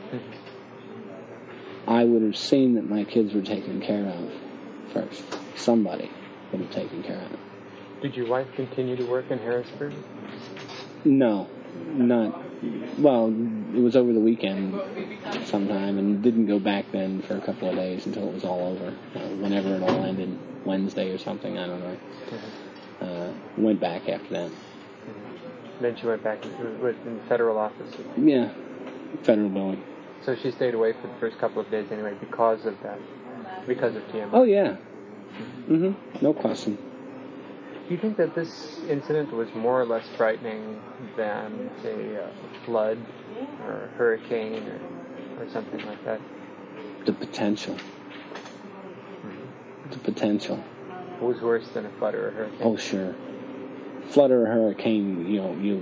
I would have seen that my kids were taken care of first. Somebody would have taken care of them. Did your wife continue to work in Harrisburg? No, not. Well, it was over the weekend sometime, and didn't go back then for a couple of days until it was all over. Uh, whenever it all ended, Wednesday or something, I don't know. Mm-hmm. Uh, went back after that. Mm-hmm. Then she went back into in the federal office? Yeah, federal building. So she stayed away for the first couple of days anyway because of that, because of T M I? Oh, yeah. Mm-hmm. No question. Do you think that this incident was more or less frightening than, say, a flood or a hurricane or, or something like that? The potential. Mm-hmm. The potential. What was worse than a flood or a hurricane? Oh, sure. Flood or a hurricane, you know, you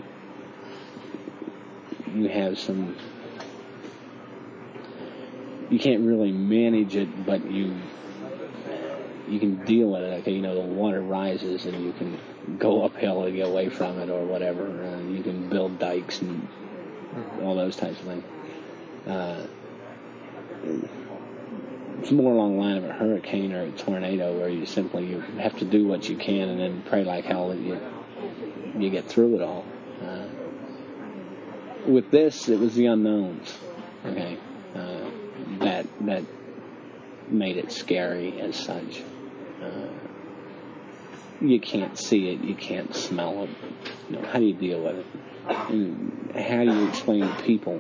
you have some... You can't really manage it, but you... you can deal with it. Okay, you know, the water rises and you can go uphill to get away from it or whatever. Uh, you can build dikes and all those types of things. Uh, it's more along the line of a hurricane or a tornado where you simply you have to do what you can and then pray like hell that you you get through it all. Uh, with this, it was the unknowns. Okay, uh, that that made it scary as such. Uh, you can't see it, you can't smell it. You know, how do you deal with it? And how do you explain to people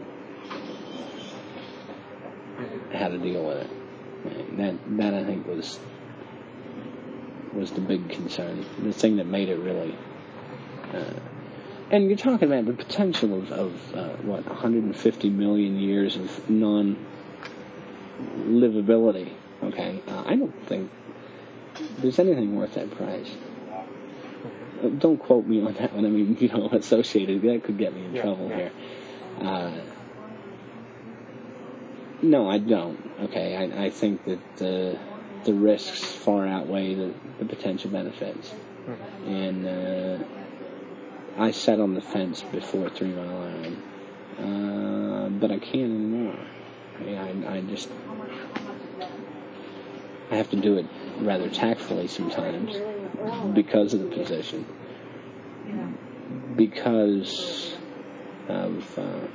how to deal with it? And that that I think was was the big concern, the thing that made it really. Uh, and you're talking about the potential of, of uh, what, one hundred fifty million years of non-livability. Okay, uh, I don't think there's anything worth that price. Uh, don't quote me on that one. I mean, you know, associated, that could get me in yeah, trouble yeah. here. Uh, no, I don't. Okay, I, I think that the the risks far outweigh the, the potential benefits. Mm-hmm. And uh, I sat on the fence before Three Mile Island, uh, but I can't anymore. I, mean, I, I just I have to do it rather tactfully sometimes because of the position, because of uh,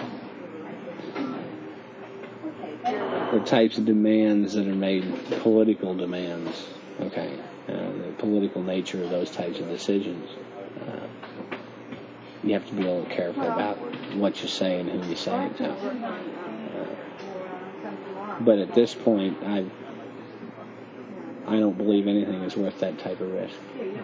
the types of demands that are made, political demands. Okay, uh, the political nature of those types of decisions. Uh, you have to be a little careful about what you say and who you say it to. Uh, but at this point, I I don't believe anything is worth that type of risk.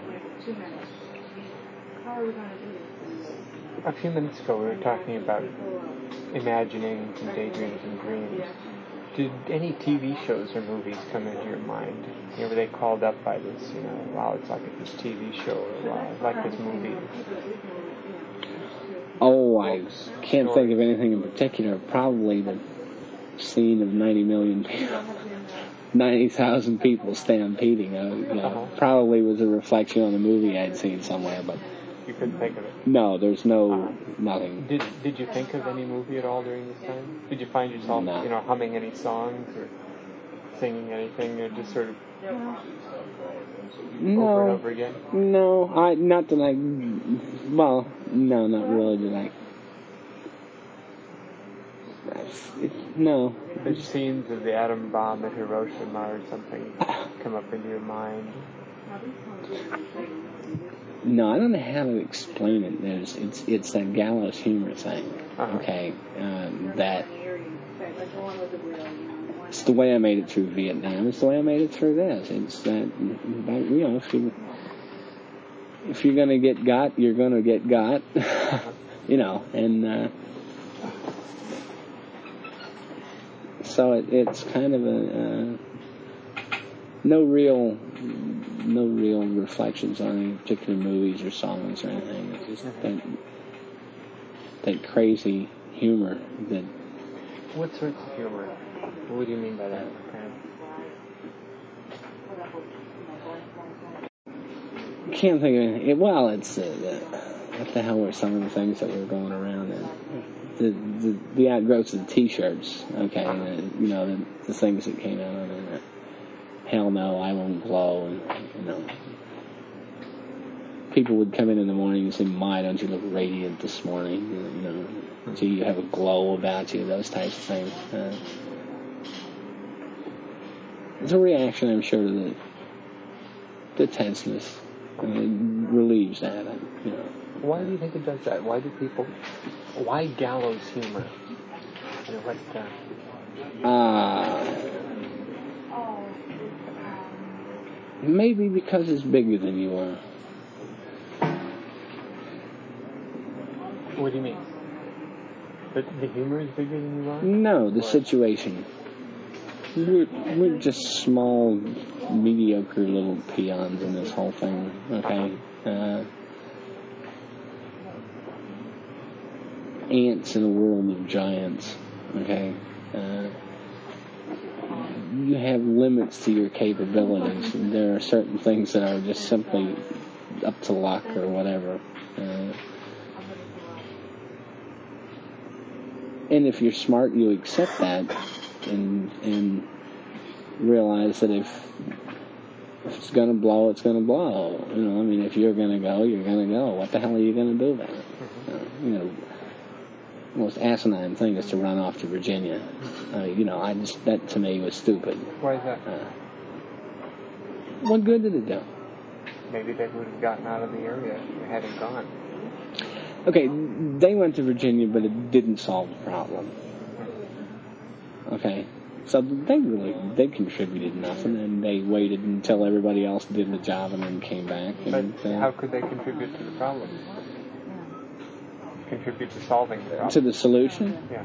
A few minutes ago, we were talking about imaginings and daydreams and dreams. Did any T V shows or movies come into your mind? You know, were they called up by this, you know, wow, it's like this T V show, or wow, I like this movie? Oh, I can't think of anything in particular. Probably the scene of ninety million people, ninety thousand people stampeding. Uh, you know, uh-huh. Probably was a reflection on a movie I'd seen somewhere, but you couldn't think of it. No, there's no uh-huh. nothing. Did Did you think of any movie at all during this time? Did you find yourself, no. you know, humming any songs or singing anything, or just sort of no, over and over again? No, I not that I. Well, no, not really. Did I? It, no. Did scenes of the atom bomb at Hiroshima or something come up into your mind? No, I don't know how to explain it. There's, it's it's that gallows humor thing. Uh-huh. Okay, um, that. It's the way I made it through Vietnam. It's the way I made it through this. It's that, you know, if you if you're gonna get got, you're gonna get got. You know, and uh, so it, it's kind of a uh, no real no real reflections on any particular movies or songs or anything. It's just that that crazy humor that. What sorts of humor? What do you mean by that? Kind of... Can't think of anything. Well, it's uh, the, what the hell were some of the things that were going around? And the the the outgrowths of the T-shirts. Okay, and, you know the, the things that came out on it. Hell no, I won't glow. And you know, people would come in in the morning and say, "My, don't you look radiant this morning?" You know, gee, you have a glow about you. Those types of things. Uh, It's a reaction, I'm sure, to the, the tenseness. I mean, it relieves that, you know. Why do you think it does that? Why do people... Why gallows humor? You know, what... Uh... Uh, maybe because it's bigger than you are. What do you mean? The, the humor is bigger than you are? No, the or... situation. We're, we're just small, mediocre little peons in this whole thing, okay? Uh, ants in a world of giants, okay? Uh, you have limits to your capabilities. There are certain things that are just simply up to luck or whatever. Uh, and if you're smart, you accept that and and realize that if if it's gonna blow, it's gonna blow. You know, I mean, if you're gonna go, you're gonna go. What the hell are you gonna do about it? Uh, you know, the most asinine thing is to run off to Virginia. Uh, you know, I just that to me was stupid. Why is that? Uh, what good did it do? Maybe they would have gotten out of the area if they hadn't gone. Okay, they went to Virginia, but it didn't solve the problem. Okay. So they really, they contributed nothing, and they waited until everybody else did the job and then came back. And, but uh, how could they contribute to the problem? Contribute to solving the problem? To the solution? Yeah.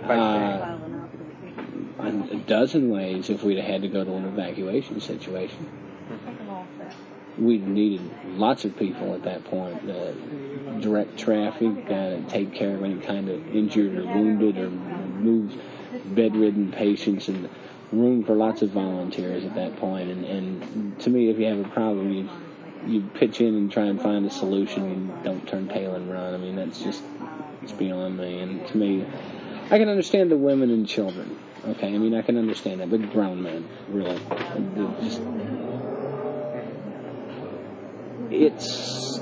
Uh, in a dozen ways if we'd have had to go to an evacuation situation. Mm-hmm. We needed lots of people at that point. Uh, direct traffic, uh, take care of any kind of injured or wounded or move bedridden patients, and room for lots of volunteers at that point. And, and to me, if you have a problem, you you pitch in and try and find a solution. You don't turn tail and run. I mean, that's just, it's beyond me. And to me, I can understand the women and children. Okay, I mean, I can understand that, but grown men, really, just, it's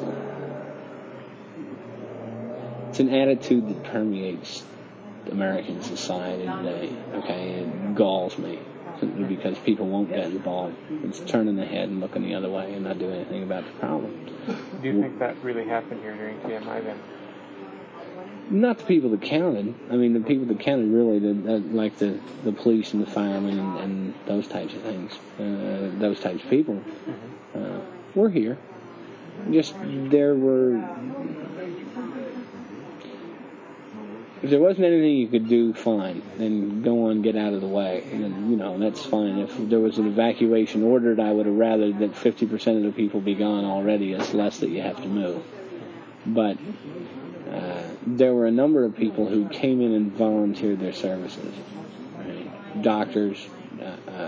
it's an attitude that permeates American society today. Okay, it galls me simply because people won't get involved. It's turning their head and looking the other way and not doing anything about the problem. Do you think that really happened here during T M I then? Not the people that counted. I mean, the people that counted really, the, the, like the, the police and the firemen and, and those types of things, uh, those types of people, mm-hmm. uh, were here. Just there were if there wasn't anything you could do, fine. Then go on, get out of the way. And then, you know, that's fine. If there was an evacuation ordered, I would have rather that fifty percent of the people be gone already. It's less that you have to move. But uh, there were a number of people who came in and volunteered their services. Right? Doctors, uh, uh,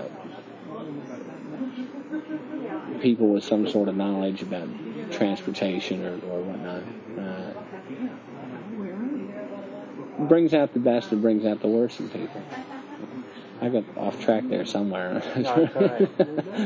people with some sort of knowledge about transportation or, or whatnot. Uh, brings out the best and brings out the worst in people. I got off track there somewhere. No, it's all right.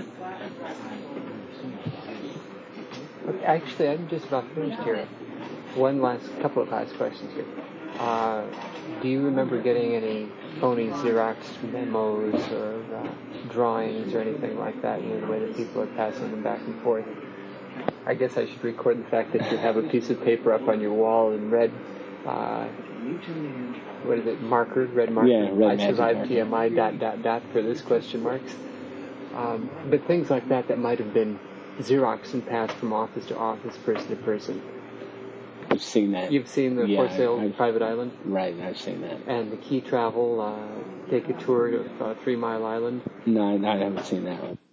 Okay, actually, I'm just about finished here. One last, couple of last questions here. Uh, do you remember getting any phony Xerox memos or uh, drawings or anything like that? You know, the way that people are passing them back and forth. I guess I should record the fact that you have a piece of paper up on your wall in red. Uh, what is it? Marker, red marker. Yeah, red I survived marker. T M I dot dot dot for this question marks. Um, but things like that that might have been Xerox and passed from office to office, person to person. I've seen that. You've seen the yeah, for sale I've, private island? Right, I've seen that. And the key travel, uh, take a tour of uh, Three Mile Island? No, I haven't seen that one.